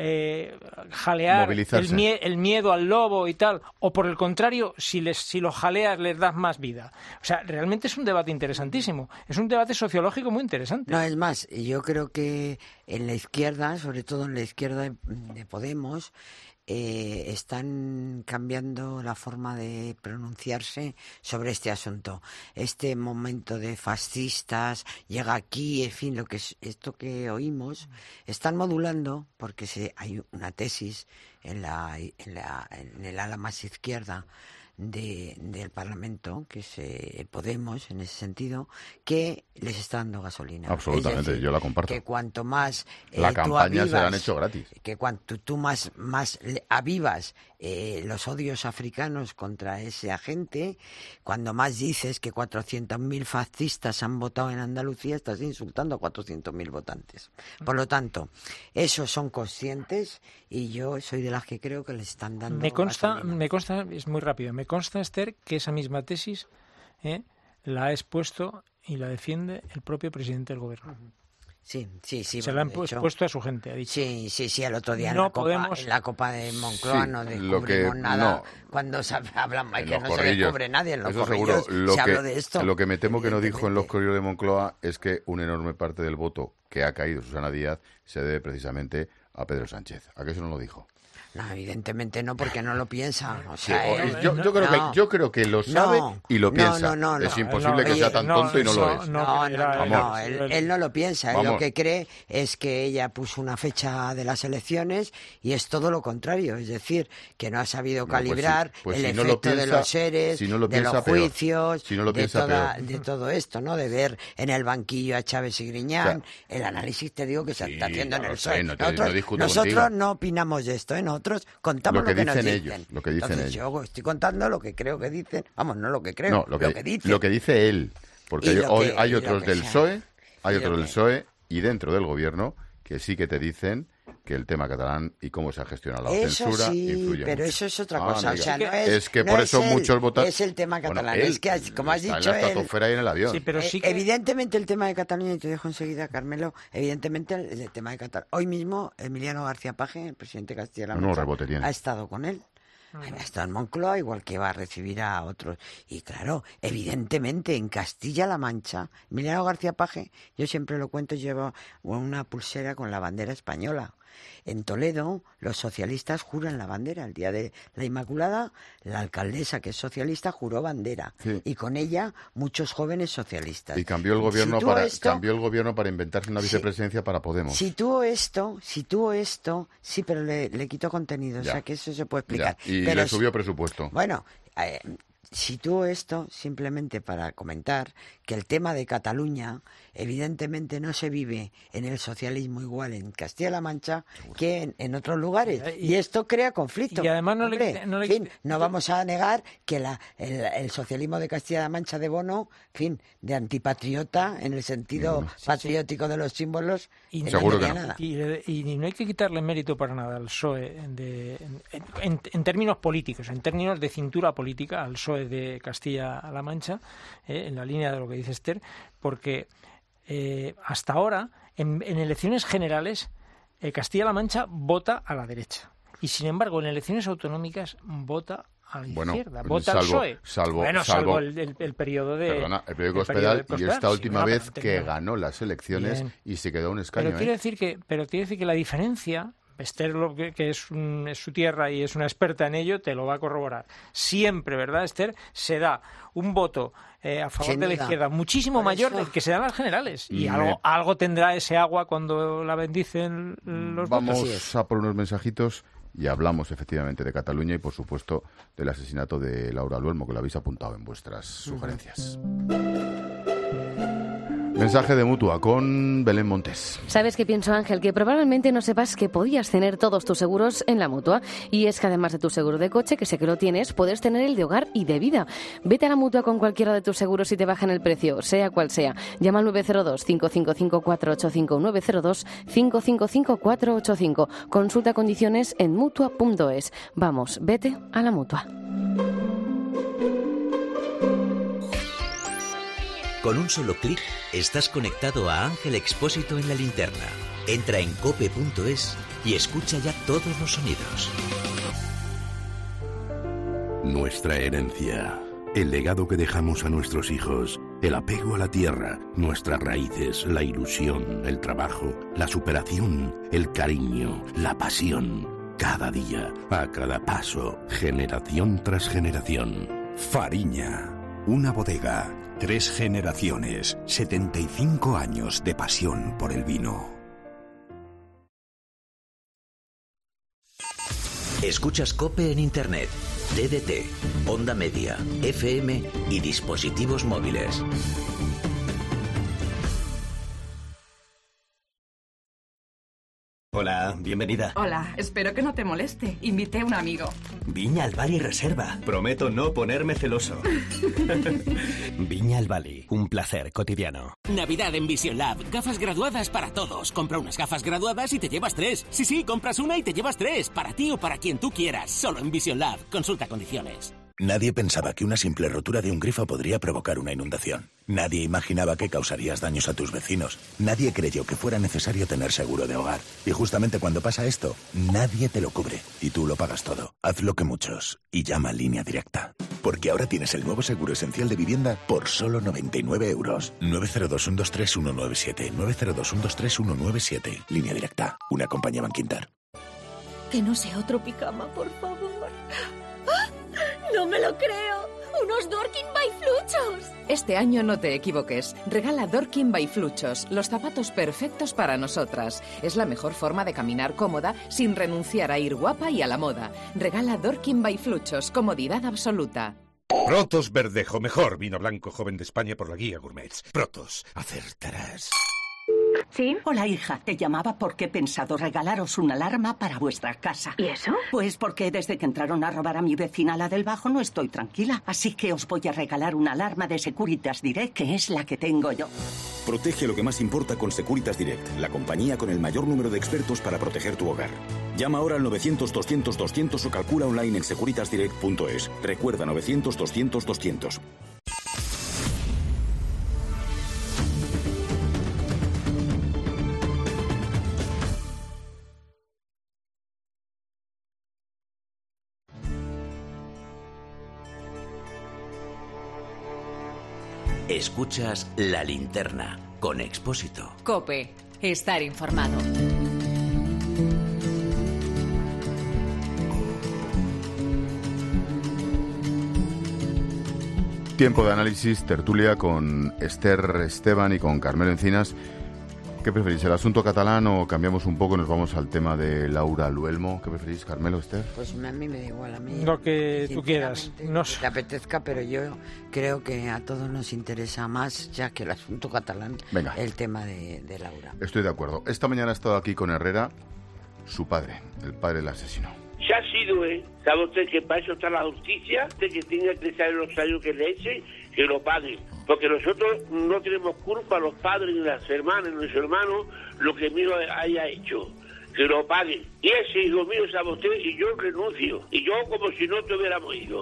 eh, jalear el, mie el miedo al lobo y tal? ¿O por el contrario, si, les, si los jaleas les das más vida? O sea, realmente es un debate interesantísimo. Es un debate sociológico muy interesante. No, es más, yo creo que en la izquierda, sobre todo en la izquierda de, de Podemos, Eh, están cambiando la forma de pronunciarse sobre este asunto. Este momento de fascistas llega aquí, en fin, lo que es esto que oímos, están modulando porque se, hay una tesis en la en, la, en el ala más izquierda de, del Parlamento, que es eh, Podemos, en ese sentido, que les está dando gasolina. Absolutamente, es decir, yo la comparto. Que cuanto más eh, la tú campaña avivas, se la han hecho gratis. Que cuanto tú más, más avivas eh, los odios africanos contra ese agente, cuando más dices que cuatrocientos mil fascistas han votado en Andalucía, estás insultando a cuatrocientos mil votantes. Por lo tanto, esos son conscientes y yo soy de las que creo que les están dando Me consta, gasolina. me consta, es muy rápido, me consta, Esther, que esa misma tesis eh, la ha expuesto y la defiende el propio presidente del gobierno. Sí, sí, sí. Se bueno, la han de hecho, expuesto a su gente, ha dicho. Sí, sí, sí, el otro día no en, la copa, podemos... en la Copa de Moncloa Sí, no lo descubrimos que- nada. no. Cuando se hablan, En que los no se corrillos. descubre nadie en los Eso corrillos, seguro. Lo se que, habló de esto. lo que me temo que no dijo en los corrillos de Moncloa es que una enorme parte del voto que ha caído Susana Díaz se debe precisamente a Pedro Sánchez. ¿A qué eso no lo dijo? No, evidentemente no, porque no lo piensa. O Sí, sea, o- él- yo, yo creo no. que, yo creo que lo sabe No, y lo no, piensa. no, no, no. Es imposible que Oye, sea tan no, tonto y no lo eso es. No, no, no, no, Vamos. él, él no lo piensa. Él lo Vamos. que cree es que ella puso una fecha de las elecciones y es todo lo contrario. Es decir, que no ha sabido No, pues sí, calibrar pues el si no efecto lo de piensa- los seres, si no lo de los piensa, peor. juicios, Si no lo de, piensa, toda- peor. de todo esto, ¿no? De ver en el banquillo a Chávez y Griñán, O sea, el análisis, te digo, que se está haciendo en ya el lo P S O E. sé, no te- nosotros no discuto nosotros contigo. no opinamos de esto, ¿eh? Nosotros contamos Lo que lo que nos dicen dicen. ellos, lo que dicen Entonces, ellos. yo estoy contando lo que creo que dicen. Vamos, no lo que creo, No, lo que, dice. lo que dice él. Porque Y hay, lo hoy que- hay y lo otros que del sea. P S O E, hay Y otros lo del que- P S O E y dentro del gobierno que sí que te dicen que el tema catalán y cómo se ha gestionado la Eso censura sí, influye pero mucho. eso es otra Ah, cosa. O amiga. sea, no es, Es que no por es eso él, muchos votan. Es el tema Bueno, catalán. él es que, como has está dicho en la él. estratosfera y en el avión. Sí, pero sí Eh, que... Evidentemente el tema de Cataluña, y te dejo enseguida, Carmelo, evidentemente el, el tema de Cataluña. Hoy mismo Emiliano García Paje, el presidente de Castilla-La No, no, Mancha, rebote tiene. ha estado con él. Ha estado en Moncloa, igual que va a recibir a otros. Y claro, evidentemente en Castilla-La Mancha, Emiliano García Paje, yo siempre lo cuento, lleva una pulsera con la bandera española. En Toledo, los socialistas juran la bandera. El día de la Inmaculada, la alcaldesa, que es socialista, juró bandera. Sí. Y con ella, muchos jóvenes socialistas. Y cambió el gobierno Si tú para esto- cambió el gobierno para inventarse una Sí. vicepresidencia para Podemos. Situó esto, situó esto, sí, pero le, le quitó contenido, Ya. o sea que eso se puede explicar. Ya, y pero le subió presupuesto. Bueno, eh, sitúo esto simplemente para comentar que el tema de Cataluña evidentemente no se vive en el socialismo igual en Castilla-La Mancha que en, en otros lugares. Y, esto crea conflicto. y además no le Hombre, quite- no le en fin, quite- no vamos a negar que la, el, el socialismo de Castilla-La Mancha de Bono, en fin, de antipatriota en el sentido patriótico de los símbolos, Y no Seguro que tenía no. nada. Y, y no hay que quitarle mérito para nada al P S O E de- en, en- en términos políticos, en términos de cintura política, al P S O E de Castilla-La Mancha, eh, en la línea de lo que dice Esther, porque eh, hasta ahora, en, en elecciones generales, eh, Castilla-La Mancha vota a la derecha. Y sin embargo, en elecciones autonómicas vota a la Bueno, izquierda, vota al salvo- P S O E. salvo- bueno, salvo, salvo- el, el- el periodo de... Perdona, el periódico el periodo Hospedal de y Cospedal, esta sí, última bueno, vez pero que tenía- ganó las elecciones Bien. y se quedó un escaño. Pero quiero ¿eh? decir que, pero quiero decir que la diferencia, Esther, lo que, que es, un- es su tierra y es una experta en ello, te lo va a corroborar. Siempre, ¿verdad, Esther? Se da un voto eh, a favor Sin de la duda. izquierda muchísimo Por mayor eso- del que se da en las generales. Y Me- algo, algo tendrá ese agua cuando la bendicen los Vamos votos. a por unos mensajitos y hablamos efectivamente de Cataluña y por supuesto del asesinato de Laura Luelmo, que lo habéis apuntado en vuestras sugerencias. Mensaje de Mutua con Belén Montes. ¿Sabes qué pienso, Ángel? Que probablemente no sepas que podías tener todos tus seguros en la Mutua. Y es que además de tu seguro de coche, que sé que lo tienes, puedes tener el de hogar y de vida. Vete a la Mutua con cualquiera de tus seguros y te bajan el precio, sea cual sea. Llama al nueve cero dos, cinco cinco cinco, cuatro ocho cinco, nueve cero dos, cinco cinco cinco, cuatro ocho cinco. Consulta condiciones en mutua punto es. Vamos, vete a la Mutua. Con un solo clic estás conectado a Ángel Expósito en la linterna. Entra en cope punto es y escucha ya todos los sonidos. Nuestra herencia, el legado que dejamos a nuestros hijos, el apego a la tierra, nuestras raíces, la ilusión, el trabajo, la superación, el cariño, la pasión. Cada día, a cada paso, generación tras generación. Fariña, una bodega, tres generaciones, setenta y cinco años de pasión por el vino. Escuchas COPE en Internet, D D T, Onda Media, F M y dispositivos móviles. Hola, bienvenida. Hola, espero que no te moleste. Invité a un amigo. Viña al Bali Reserva. Prometo no ponerme celoso. Viña al Bali, un placer cotidiano. Navidad en Vision Lab. Gafas graduadas para todos. Compra unas gafas graduadas y te llevas tres. Sí, sí, compras una y te llevas tres. Para ti o para quien tú quieras. Solo en Vision Lab. Consulta condiciones. Nadie pensaba que una simple rotura de un grifo podría provocar una inundación. Nadie imaginaba que causarías daños a tus vecinos. Nadie creyó que fuera necesario tener seguro de hogar. Y justamente cuando pasa esto, nadie te lo cubre. Y tú lo pagas todo. Haz lo que muchos. Y llama a Línea Directa. Porque ahora tienes el nuevo seguro esencial de vivienda por solo noventa y nueve euros. nueve cero dos, uno dos tres, uno nueve siete. nueve cero dos, uno dos tres, uno nueve siete. Línea Directa. Una compañía Banquinter. Que no sea otro pijama, por favor. ¡Ah! ¡No me lo creo! ¡Unos Dorking by Fluchos! Este año no te equivoques. Regala Dorking by Fluchos, los zapatos perfectos para nosotras. Es la mejor forma de caminar cómoda sin renunciar a ir guapa y a la moda. Regala Dorking by Fluchos, comodidad absoluta. Protos Verdejo, mejor vino blanco joven de España por la guía Gourmets. Protos, acertarás. ¿Sí? Hola, hija. Te llamaba porque he pensado regalaros una alarma para vuestra casa. ¿Y eso? Pues porque desde que entraron a robar a mi vecina, la del Bajo, no estoy tranquila. Así que os voy a regalar una alarma de Securitas Direct, que es la que tengo yo. Protege lo que más importa con Securitas Direct, la compañía con el mayor número de expertos para proteger tu hogar. Llama ahora al novecientos, doscientos, doscientos o calcula online en securitas direct punto es. Recuerda novecientos, doscientos, doscientos. Escuchas La Linterna con Expósito. COPE. Estar informado. Tiempo de análisis, tertulia con Esther Esteban y con Carmelo Encinas. ¿Qué preferís, el asunto catalán o cambiamos un poco y nos vamos al tema de Laura Luelmo? ¿Qué preferís, Carmelo, Esther? Pues a mí me da igual, a mí. Lo que tú quieras. No sé. Te apetezca, pero yo creo que a todos nos interesa más, ya que el asunto catalán, Venga. el tema de, de Laura. Estoy de acuerdo. Esta mañana ha estado aquí con Herrera, su padre, el padre del asesino. Se ha sido, ¿eh? ¿Sabe usted que para eso está la justicia? De que tenga que saber los años que le echen, que lo paguen. Porque nosotros no tenemos culpa, los padres, ni las hermanas, ni los hermanos, lo que mi hijo haya hecho. Que lo paguen. Y ese hijo mío, sabe usted, y yo renuncio. Y yo como si no tuviéramos hijos.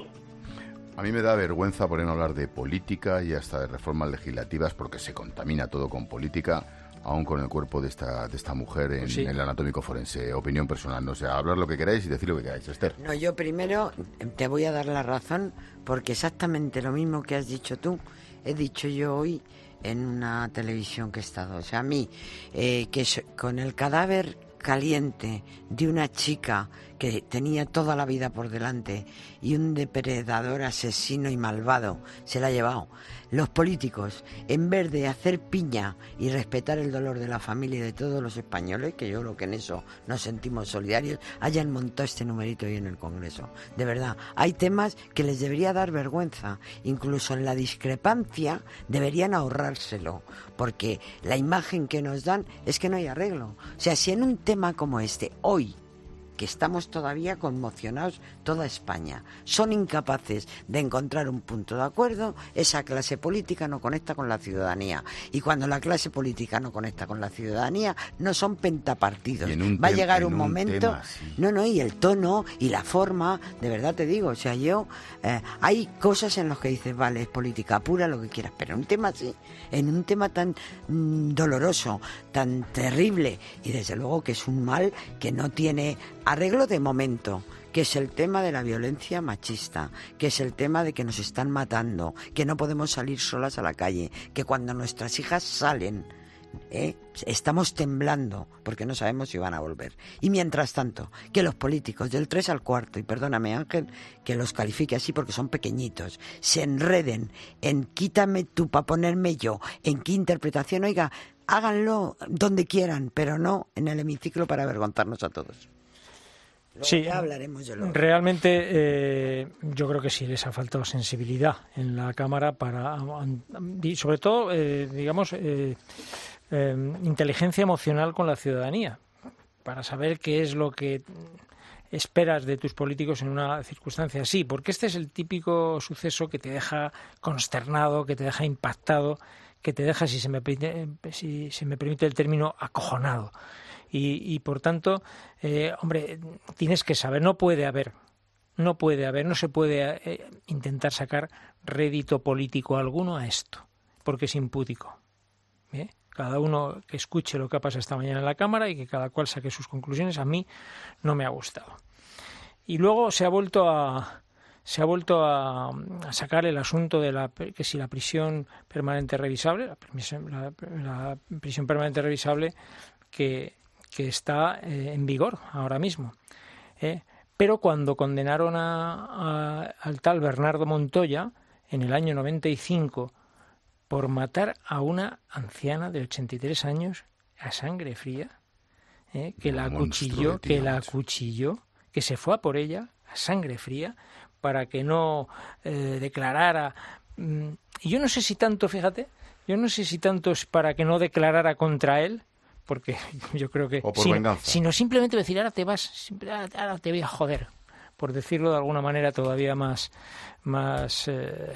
A mí me da vergüenza ponerme a hablar de política y hasta de reformas legislativas porque se contamina todo con política, aún con el cuerpo de esta de esta mujer en, sí. en el anatómico forense. Opinión personal, no sé, hablar lo que queráis y decir lo que queráis. Esther. No, yo primero te voy a dar la razón porque exactamente lo mismo que has dicho tú, he dicho yo hoy en una televisión que he estado. O sea, a mí, eh, que con el cadáver caliente de una chica que tenía toda la vida por delante y un depredador asesino y malvado se la ha llevado. Los políticos, en vez de hacer piña y respetar el dolor de la familia y de todos los españoles, que yo creo que en eso nos sentimos solidarios, hayan montado este numerito ahí en el Congreso. De verdad, hay temas que les debería dar vergüenza. Incluso en la discrepancia deberían ahorrárselo, porque la imagen que nos dan es que no hay arreglo. O sea, si en un tema como este, hoy, que estamos todavía conmocionados, toda España, son incapaces de encontrar un punto de acuerdo, esa clase política no conecta con la ciudadanía. Y cuando la clase política no conecta con la ciudadanía, no son pentapartidos. Va a llegar un, un momento... Tema, sí. No, no, y el tono y la forma, de verdad te digo, o sea, yo... Eh, hay cosas en las que dices, vale, es política pura, lo que quieras, pero en un tema así, en un tema tan mm, doloroso, tan terrible, y desde luego que es un mal que no tiene arreglo de momento, que es el tema de la violencia machista, que es el tema de que nos están matando, que no podemos salir solas a la calle, que cuando nuestras hijas salen, ¿eh? estamos temblando porque no sabemos si van a volver. Y mientras tanto, que los políticos del tres al cuarto, y perdóname Ángel, que los califique así porque son pequeñitos, se enreden en quítame tú para ponerme yo, en qué interpretación, oiga, háganlo donde quieran, pero no en el hemiciclo para avergonzarnos a todos. Luego sí, ya hablaremos de lo realmente eh, yo creo que sí les ha faltado sensibilidad en la Cámara para, y sobre todo, eh, digamos, eh, eh, inteligencia emocional con la ciudadanía, para saber qué es lo que esperas de tus políticos en una circunstancia así, porque este es el típico suceso que te deja consternado, que te deja impactado, que te deja, si se me, si se me permite el término, acojonado. Y, y por tanto, eh, hombre, tienes que saber, no puede haber, no puede haber, no se puede eh, intentar sacar rédito político alguno a esto, porque es impúdico. ¿Eh? Cada uno que escuche lo que ha pasado esta mañana en la Cámara y que cada cual saque sus conclusiones, a mí no me ha gustado. Y luego se ha vuelto a se ha vuelto a, a sacar el asunto de la que si la prisión permanente revisable, la, la, la prisión permanente revisable que que está eh, en vigor ahora mismo. ¿eh? Pero cuando condenaron a, a, al tal Bernardo Montoya, en el año noventa y cinco, por matar a una anciana de ochenta y tres años a sangre fría, ¿eh? que la acuchilló, que la acuchilló, que se fue a por ella a sangre fría para que no eh, declarara. Y yo no sé si tanto, fíjate, yo no sé si tanto es para que no declarara contra él, porque yo creo que... O por sino, venganza. Sino simplemente decir, ahora te vas, ahora te voy a joder, por decirlo de alguna manera todavía más más eh,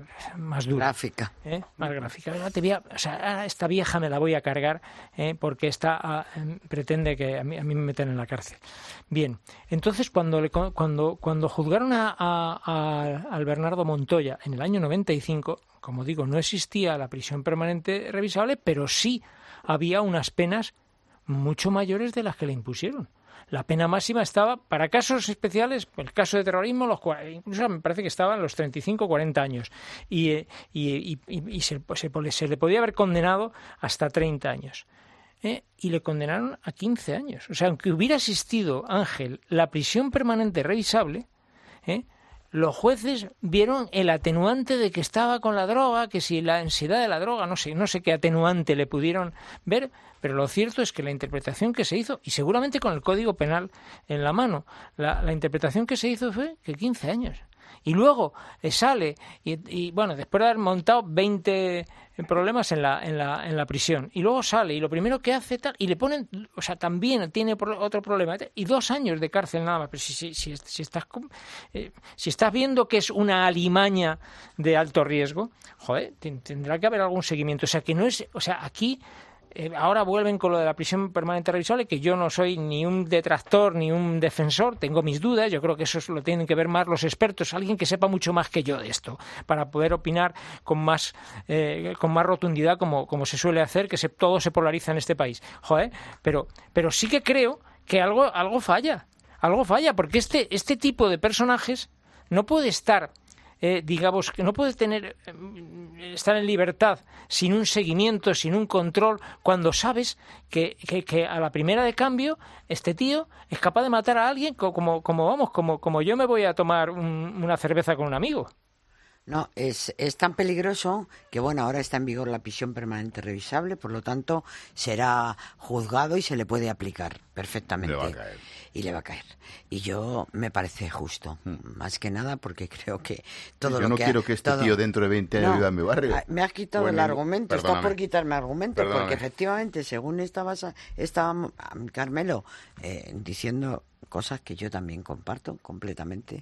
más dura. Gráfica. ¿Eh? Más gráfica. Ahora te voy a, o sea, esta vieja me la voy a cargar ¿eh? porque esta ah, pretende que a mí, a mí me metan en la cárcel. Bien, entonces cuando le, cuando cuando juzgaron a, a, a, al Bernardo Montoya en el año noventa y cinco, como digo, no existía la prisión permanente revisable, pero sí había unas penas mucho mayores de las que le impusieron. La pena máxima estaba, para casos especiales, el caso de terrorismo, los incluso me parece que estaban los treinta y cinco o cuarenta años. Y, y, y, y, y se, se, se le podía haber condenado hasta treinta años. ¿Eh? Y le condenaron a quince años. O sea, aunque hubiera existido, Ángel, la prisión permanente revisable, ¿eh? los jueces vieron el atenuante de que estaba con la droga, que si la ansiedad de la droga, no sé, no sé qué atenuante le pudieron ver, pero lo cierto es que la interpretación que se hizo, y seguramente con el Código Penal en la mano, la, la interpretación que se hizo fue que quince años. Y luego eh, sale, y, y bueno, después de haber montado veinte problemas en la, en la, en la prisión, y luego sale, y lo primero que hace, tal, y le ponen, o sea, también tiene otro problema, y dos años de cárcel nada más. Pero si, si, si, si, estás, eh, si estás viendo que es una alimaña de alto riesgo, joder, tendrá que haber algún seguimiento. O sea, que no es, o sea, aquí... Eh, ahora vuelven con lo de la prisión permanente revisable, que yo no soy ni un detractor ni un defensor, tengo mis dudas, yo creo que eso lo tienen que ver más los expertos, alguien que sepa mucho más que yo de esto, para poder opinar con más eh, con más rotundidad, como, como se suele hacer, que se, todo se polariza en este país. Joder, pero, pero sí que creo que algo, algo falla, algo falla, porque este, este tipo de personajes no puede estar... Eh, digamos que no puede tener eh, estar en libertad sin un seguimiento, sin un control, cuando sabes que, que, que a la primera de cambio este tío es capaz de matar a alguien como, como vamos, como, como yo me voy a tomar un, una cerveza con un amigo. No, es, es tan peligroso que, bueno, ahora está en vigor la prisión permanente revisable, por lo tanto, será juzgado y se le puede aplicar perfectamente. Le va a caer. Y le va a caer. Y yo me parece justo, hmm. más que nada, porque creo que todo yo lo no que... Yo no quiero que este todo... tío dentro de veinte años no, viva en mi barrio. Me has quitado bueno, el argumento, está por quitarme argumento, perdóname. Porque efectivamente, según estaba, estaba Carmelo eh, diciendo cosas que yo también comparto completamente...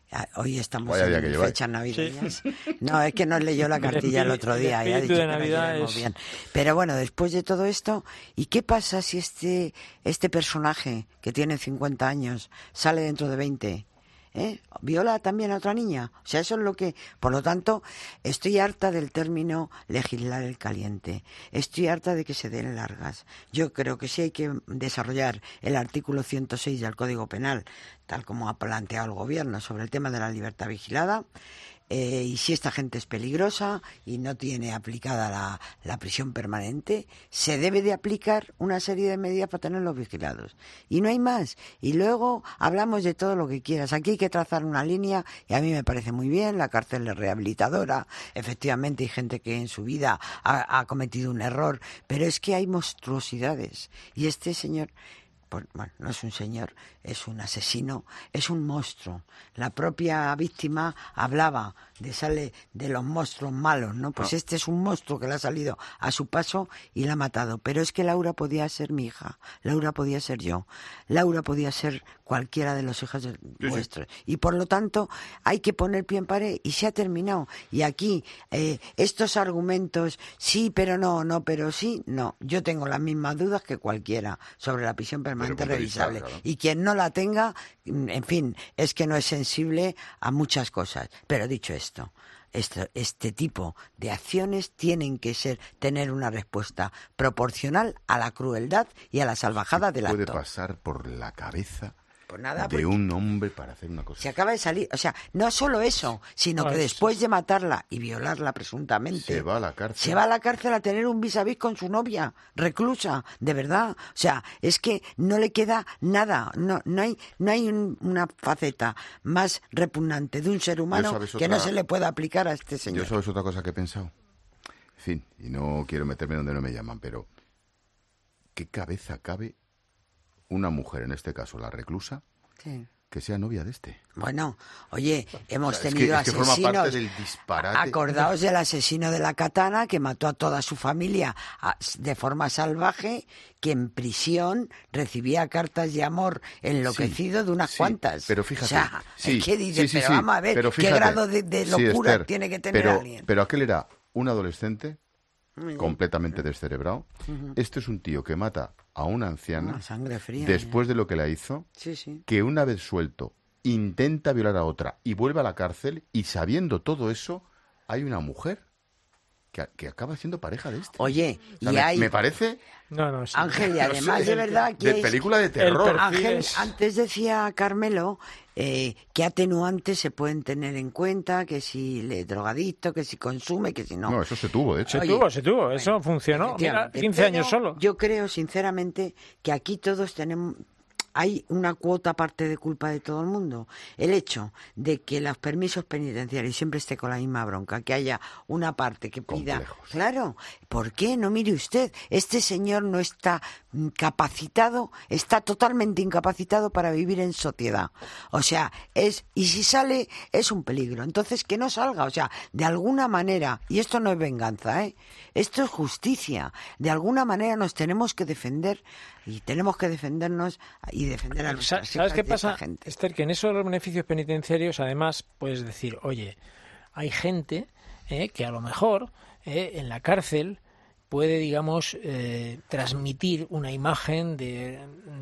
Hoy estamos Vaya en fechas navideñas. Sí. No, es que nos leyó la cartilla el otro día. El espíritu de Navidad es... bien. Pero bueno, después de todo esto, ¿y qué pasa si este este personaje que tiene cincuenta años sale dentro de veinte? ¿Eh? ¿Viola también a otra niña? O sea, eso es lo que... Por lo tanto, estoy harta del término legislar el caliente. Estoy harta de que se den largas. Yo creo que sí hay que desarrollar el artículo ciento seis del Código Penal, tal como ha planteado el Gobierno, sobre el tema de la libertad vigilada. Eh, y si esta gente es peligrosa y no tiene aplicada la, la prisión permanente, se debe de aplicar una serie de medidas para tenerlos vigilados. Y no hay más. Y luego hablamos de todo lo que quieras. Aquí hay que trazar una línea y a mí me parece muy bien. La cárcel es rehabilitadora. Efectivamente hay gente que en su vida ha, ha cometido un error, pero es que hay monstruosidades. Y este señor... Bueno, no es un señor, es un asesino, es un monstruo. La propia víctima hablaba de sale de los monstruos malos, ¿no? Pues este es un monstruo que le ha salido a su paso y la ha matado. Pero es que Laura podía ser mi hija, Laura podía ser yo, Laura podía ser cualquiera de los hijos vuestros. Sí, sí. Y por lo tanto hay que poner pie en pared y se ha terminado. Y aquí eh, estos argumentos, sí, pero no, no, pero sí, no. Yo tengo las mismas dudas que cualquiera sobre la prisión permanente revisable. Claro. Y quien no la tenga, en fin, es que no es sensible a muchas cosas. Pero dicho esto, este, este tipo de acciones tienen que ser tener una respuesta proporcional a la crueldad y a la salvajada del acto. ¿Puede pasar por la cabeza Pues nada, de un hombre para hacer una cosa. Se acaba de salir, o sea, no solo eso, sino No, que es- después de matarla y violarla presuntamente, Se va a la cárcel. se va a la cárcel a tener un vis a vis con su novia, reclusa, de verdad. O sea, es que no le queda nada, no, no hay, no hay un- una faceta más repugnante de un ser humano ¿sabes que otra- no se le pueda aplicar a este señor. Yo sabes otra cosa que he pensado. En fin, y no quiero meterme donde no me llaman, pero ¿qué cabeza cabe una mujer, en este caso la reclusa, Sí. que sea novia de este? Bueno, oye, hemos O sea, es que- tenido es que forma asesinos. parte del disparate. Acordaos del asesino de la katana que mató a toda su familia a- de forma salvaje, que en prisión recibía cartas de amor enloquecido de unas sí, cuantas. pero fíjate, O sea, sí, ¿qué dices? sí, sí, pero sí, vamos a ver, pero ¿qué fíjate, grado de, de sí, locura Esther, tiene que tener pero, alguien? Pero aquel era un adolescente Muy bien. completamente descerebrado. Ujú. Este es un tío que mata a una anciana Una sangre fría, después de lo que la hizo, Sí, sí. que una vez suelto intenta violar a otra y vuelve a la cárcel, y sabiendo todo eso, hay una mujer que, que acaba siendo pareja de este. Oye, O sea, y me, hay... me parece... No, no, sí. Ángel, y No además sé, de verdad que de es- película de terror. Ángel, antes decía Carmelo eh, qué atenuantes se pueden tener en cuenta, que si le drogadicto, que si consume, que si no. No, eso se tuvo, de hecho. Se tuvo, se tuvo, eso funcionó. Mira, Efectivamente, quince pero años solo. Yo creo, sinceramente, que aquí todos tenemos... Hay una cuota parte de culpa de todo el mundo. El hecho de que los permisos penitenciarios siempre esté con la misma bronca, que haya una parte que pida... Claro, ¿por qué? No mire usted, este señor no está mm, capacitado, está totalmente incapacitado para vivir en sociedad. O sea, es... Y si sale, es un peligro. Entonces, que no salga. O sea, de alguna manera, y esto no es venganza, ¿eh? Esto es justicia. De alguna manera nos tenemos que defender y tenemos que defendernos y defender a Sa- nuestras ¿Sabes hijas qué de esta pasa, gente. Esther? Que en esos beneficios penitenciarios, además, puedes decir, oye, hay gente eh, que a lo mejor eh, en la cárcel puede, digamos, eh, transmitir una imagen de,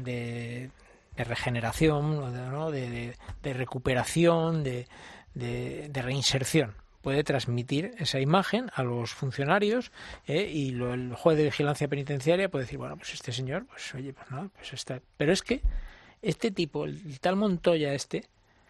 de, de regeneración, ¿no? de, de, de recuperación, de, de, de reinserción. Puede transmitir esa imagen a los funcionarios eh, y lo, el juez de vigilancia penitenciaria puede decir, bueno, pues este señor, pues oye, pues no, pues está... Pero es que este tipo, el, el tal Montoya este,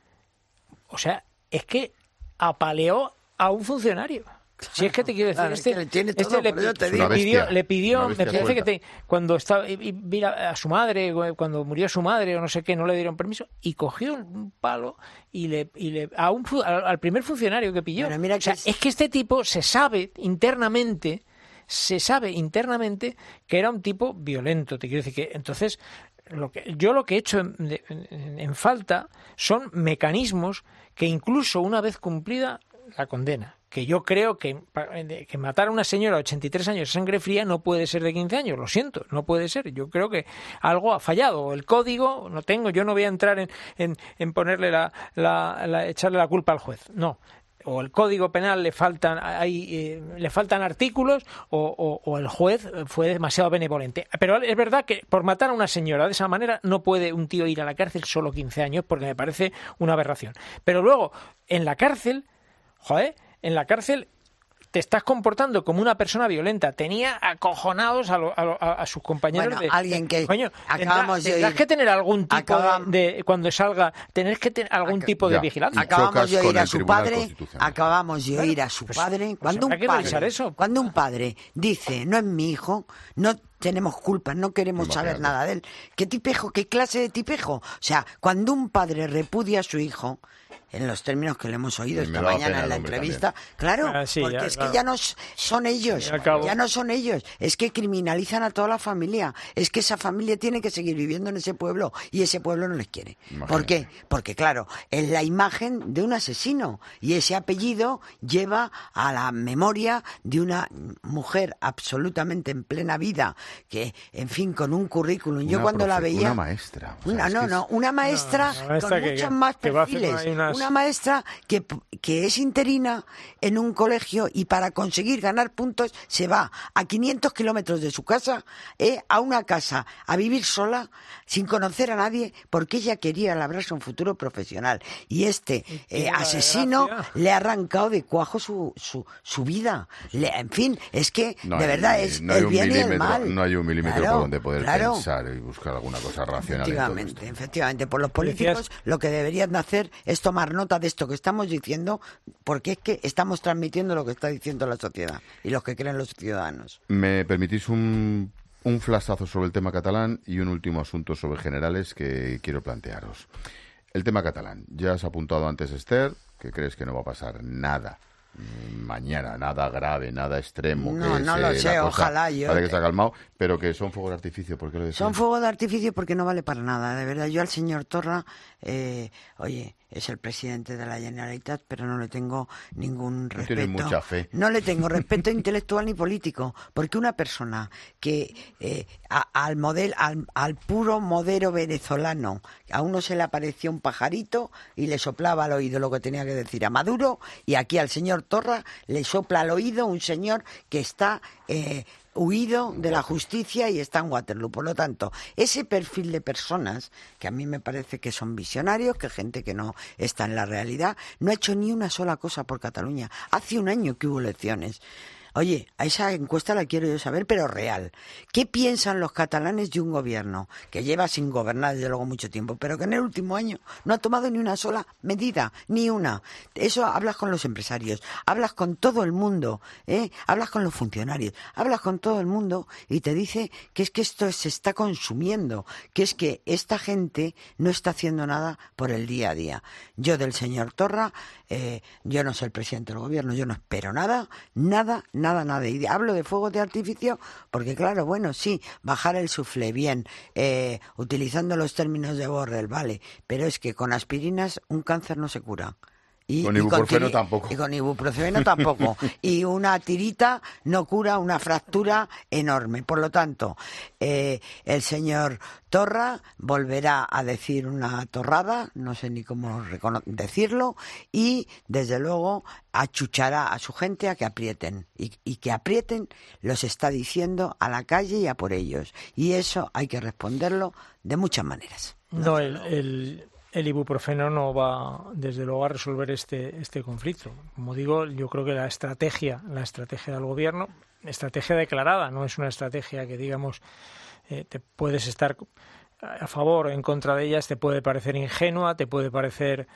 o sea, es que apaleó a un funcionario. Si es que te quiero decir, Claro, es este, que le tiene todo, este le, pero yo te le digo. Una pidió, bestia, le pidió, una me bestia parece que suelta. te, cuando estaba, y- y mira a su madre, cuando murió su madre o no sé qué, no le dieron permiso, y cogió un palo y le, y le a un, fu- al, al primer funcionario que pilló. Pero mira o sea, que es- es que este tipo se sabe internamente, se sabe internamente que era un tipo violento. Te quiero decir que entonces lo que yo lo que he hecho en, de- en- en falta son mecanismos que incluso una vez cumplida la condena, que yo creo que, que matar a una señora de ochenta y tres años de sangre fría no puede ser de quince años, lo siento, no puede ser. Yo creo que algo ha fallado. El código no tengo, yo no voy a entrar en, en, en ponerle la, la, la- echarle la culpa al juez, no. O el código penal le faltan hay, eh, le faltan artículos o, o, o el juez fue demasiado benevolente. Pero es verdad que por matar a una señora de esa manera no puede un tío ir a la cárcel solo quince años, porque me parece una aberración. Pero luego, en la cárcel, joder, en la cárcel te estás comportando como una persona violenta. Tenía acojonados a, lo- a, lo- a- a sus compañeros. Bueno, de, alguien que coño, acabamos de tendrás oír- que tener algún tipo Acabam- de, de- cuando salga, tenés que tener algún tipo de ya. vigilancia. Acabamos de con oír a el su Tribunal padre, Constitucional. acabamos de Claro, oír a su pues- padre. pues Cuando habrá un que revisar padre, eso. cuando un padre dice, no es mi hijo, no tenemos culpa, no queremos saber Imagínate. nada de él. ¿Qué tipejo, qué clase de tipejo? O sea, cuando un padre repudia a su hijo, en los términos que le hemos oído Y me esta daba mañana pena en el la hombre entrevista, claro, Ah, sí, porque ya, es claro. que ya no s- son ellos, Sí, al cabo. ya no son ellos, es que criminalizan a toda la familia, es que esa familia tiene que seguir viviendo en ese pueblo y ese pueblo no les quiere. ¿Por qué? Porque claro, es la imagen de un asesino y ese apellido lleva a la memoria de una mujer absolutamente en plena vida, que en fin, con un currículum, yo Una cuando la profe- veía... Una maestra. O sea, Una, es no, que es- no, una maestra Una maestra con que- muchos que- más que va a hacer perfiles. ahí unas una maestra que, que es interina en un colegio y para conseguir ganar puntos se va a quinientos kilómetros de su casa, eh, a una casa, a vivir sola, sin conocer a nadie, porque ella quería labrarse un futuro profesional. Y este eh, asesino le ha arrancado de cuajo su, su, su vida. Le, en fin, es que no de hay, verdad es no hay el un bien y el milímetro, mal. No hay un milímetro Claro, por donde poder claro. pensar y buscar alguna cosa racional. Efectivamente, efectivamente. Por los políticos lo que deberían hacer es tomar nota de esto que estamos diciendo, porque es que estamos transmitiendo lo que está diciendo la sociedad y lo que creen los ciudadanos. ¿Me permitís un, un flashazo sobre el tema catalán y un último asunto sobre generales que quiero plantearos? El tema catalán. Ya has apuntado antes, Esther, que crees que no va a pasar nada mañana, nada grave, nada extremo. No, que no se, lo sé, cosa ojalá yo... Parece que se ha calmado, pero que son fuegos de artificio. ¿Por qué lo decís? Son fuegos de artificio porque no vale para nada. De verdad, yo al señor Torra, eh, oye, es el presidente de la Generalitat, pero no le tengo ningún respeto. No tienes mucha fe. No le tengo respeto intelectual ni político, porque una persona que eh, a, al, model, al, al puro modelo venezolano, a uno se le apareció un pajarito y le soplaba al oído lo que tenía que decir a Maduro, y aquí al señor Torra le sopla al oído un señor que está... Eh, huido de la justicia y está en Waterloo. Por lo tanto, ese perfil de personas, que a mí me parece que son visionarios, que gente que no está en la realidad, no ha hecho ni una sola cosa por Cataluña. Hace un año que hubo elecciones. Oye, a esa encuesta la quiero yo saber, pero real. ¿Qué piensan los catalanes de un gobierno que lleva sin gobernar desde luego mucho tiempo, pero que en el último año no ha tomado ni una sola medida, ni una? Eso hablas con los empresarios, hablas con todo el mundo, ¿eh? Hablas con los funcionarios, hablas con todo el mundo y te dice que es que esto se está consumiendo, que es que esta gente no está haciendo nada por el día a día. Yo del señor Torra, eh, yo no soy el presidente del gobierno, yo no espero nada, nada, nada. Nada, nada. Y hablo de fuegos de artificio porque, claro, bueno, sí, bajar el suflé, bien, eh, utilizando los términos de Borrell, vale, pero es que con aspirinas un cáncer no se cura. Y, con y ibuprofeno con tampoco. Y con ibuprofeno tampoco. Y una tirita no cura una fractura enorme. Por lo tanto, eh, el señor Torra volverá a decir una torrada, no sé ni cómo decirlo, y desde luego achuchará a su gente a que aprieten. Y, y que aprieten los está diciendo a la calle y a por ellos. Y eso hay que responderlo de muchas maneras. No, el... el... El ibuprofeno no va, desde luego, a resolver este este conflicto. Como digo, yo creo que la estrategia, la estrategia del gobierno, estrategia declarada, no es una estrategia que, digamos, eh, te puedes estar a favor o en contra de ellas, te puede parecer ingenua, te puede parecer,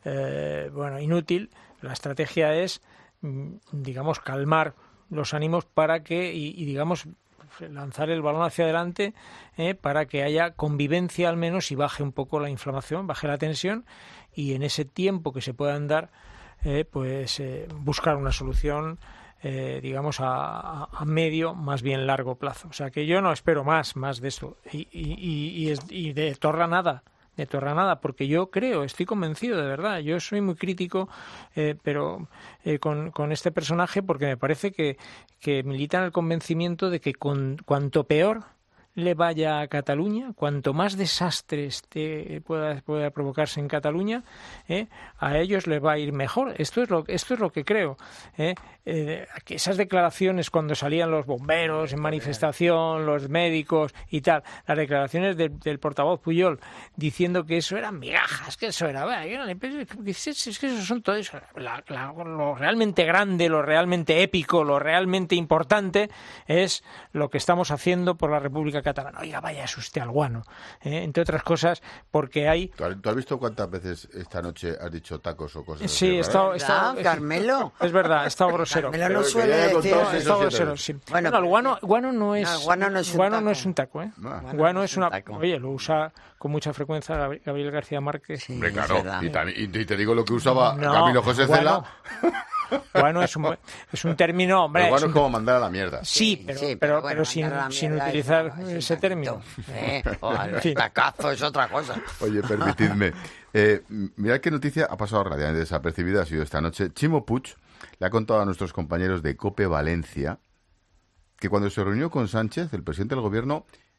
eh, bueno, inútil. La estrategia es, digamos, calmar los ánimos para que, y, y digamos, lanzar el balón hacia adelante eh, para que haya convivencia al menos y baje un poco la inflamación, baje la tensión, y en ese tiempo que se puedan dar eh, pues eh, buscar una solución eh, digamos a, a medio, más bien largo plazo. O sea que yo no espero más más de esto y, y, y, y, y de Torra nada de Torra nada, porque yo creo, estoy convencido de verdad, yo soy muy crítico, eh, pero eh, con, con este personaje, porque me parece que, que milita en el convencimiento de que con cuanto peor le vaya a Cataluña, cuanto más desastres te pueda, pueda provocarse en Cataluña, eh, a ellos les va a ir mejor. Esto es lo, esto es lo que creo. Eh, eh, que esas declaraciones cuando salían los bomberos en manifestación, los médicos y tal, las declaraciones del, del portavoz Puyol diciendo que eso eran migajas, que eso era, bueno, yo no le es, es que eso son todo eso, la, la, lo realmente grande, lo realmente épico, lo realmente importante es lo que estamos haciendo por la República Catalana. Oiga, vaya usted al guano, ¿eh? Entre otras cosas, porque hay... ¿Tú has, ¿Tú has visto cuántas veces esta noche has dicho tacos o cosas sí, así? Sí, he estado... ¿Verdad, Carmelo? Es verdad, he estado grosero. Carmelo no suele decir... He estado grosero, sí. Bueno, bueno, el guano, guano no es... No, guano no es un guano taco. No es un taco, ¿eh? No. Guano, Guano es una... taco. Oye, lo usa con mucha frecuencia Gabriel García Márquez. Sí, Hombre, es claro, verdad. y, también- y- y te digo lo que usaba No, Camilo José guano- Cela. Guano es un, es un término, hombre... Pero bueno, es es un- como mandar a la mierda. Sí, pero, sí, pero, pero pero, bueno, sin, mandar a la sin mierda utilizar es- es un ese término. Eh, o el En fin. tacazo es otra cosa. Oye, permitidme. Eh, mirad qué noticia ha pasado relativamente desapercibida, ha sido esta noche. Chimo Puig le ha contado a nuestros compañeros de COPE Valencia que cuando se reunió con Sánchez, el presidente del gobierno,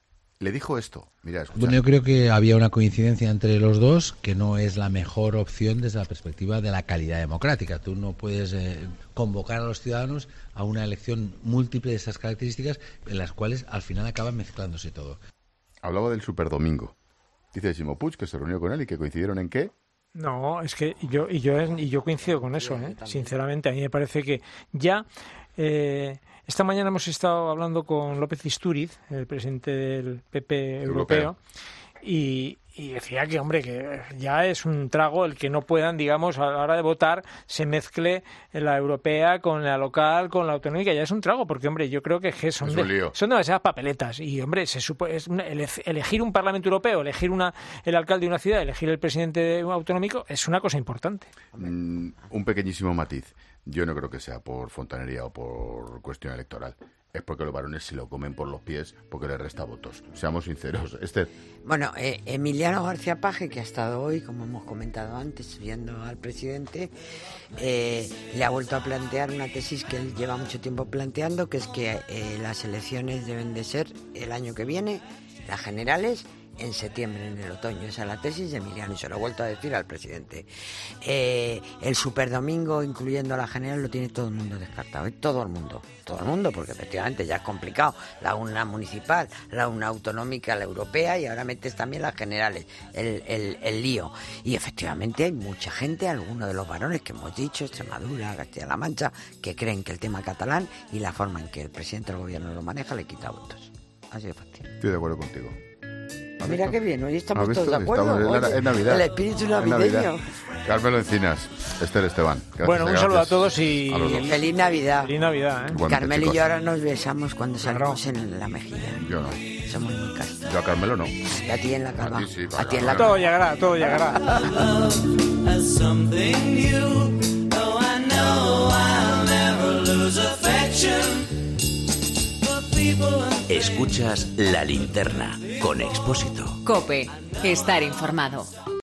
le dijo esto. Mira, escucha. Bueno, yo creo que había una coincidencia entre los dos, que no es la mejor opción desde la perspectiva de la calidad democrática. Tú no puedes eh, convocar a los ciudadanos a una elección múltiple de esas características en las cuales al final acaban mezclándose todo. Hablaba del superdomingo. Dice Ximo Puig que se reunió con él y que coincidieron en qué. No, es que yo y yo y yo coincido con eso, ¿eh? Sinceramente, a mí me parece que ya eh, esta mañana hemos estado hablando con López Istúriz, el presidente del P P europeo, europeo. Y, y decía que, hombre, que ya es un trago el que no puedan, digamos, a la hora de votar, se mezcle la europea con la local, con la autonómica, ya es un trago, porque, hombre, yo creo que son, de, son demasiadas papeletas. Y, hombre, se supo, es una, elegir un Parlamento Europeo, elegir una el alcalde de una ciudad, elegir el presidente autonómico, es una cosa importante. Mm, un pequeñísimo matiz. Yo no creo que sea por fontanería o por cuestión electoral. Es porque los varones se lo comen por los pies porque les resta votos. Seamos sinceros. Esther. Bueno, eh, Emiliano García Paje, que ha estado hoy, como hemos comentado antes, viendo al presidente, eh, le ha vuelto a plantear una tesis que él lleva mucho tiempo planteando, que es que eh, las elecciones deben de ser el año que viene, las generales, en septiembre, en el otoño. Esa es la tesis de Emiliano y se lo ha vuelto a decir al presidente. Eh, el superdomingo, incluyendo la general, lo tiene todo el mundo descartado. ¿eh? Todo el mundo. Todo el mundo, porque efectivamente ya es complicado. La una municipal, la una autonómica, la europea, y ahora metes también las generales. El, el, el lío. Y efectivamente hay mucha gente, algunos de los varones que hemos dicho, Extremadura, Castilla-La Mancha, que creen que el tema catalán y la forma en que el presidente del gobierno lo maneja le quita votos. Así de fácil. Estoy de acuerdo contigo. Mira qué bien, hoy estamos todos de acuerdo. Estamos, es Navidad. El espíritu navideño. Navidad. Carmelo Encinas, Esther Esteban. Gracias, bueno, un gracias saludo a todos y a feliz Navidad. Feliz Navidad, ¿eh? Carmelo y yo ahora nos besamos cuando salimos en la mejilla. Yo no. Somos muy castos. Yo a Carmelo no. Y a ti en la cama. A ti sí, a ti en la todo llegará, todo llegará. Escuchas La Linterna con Expósito. COPE. Estar informado.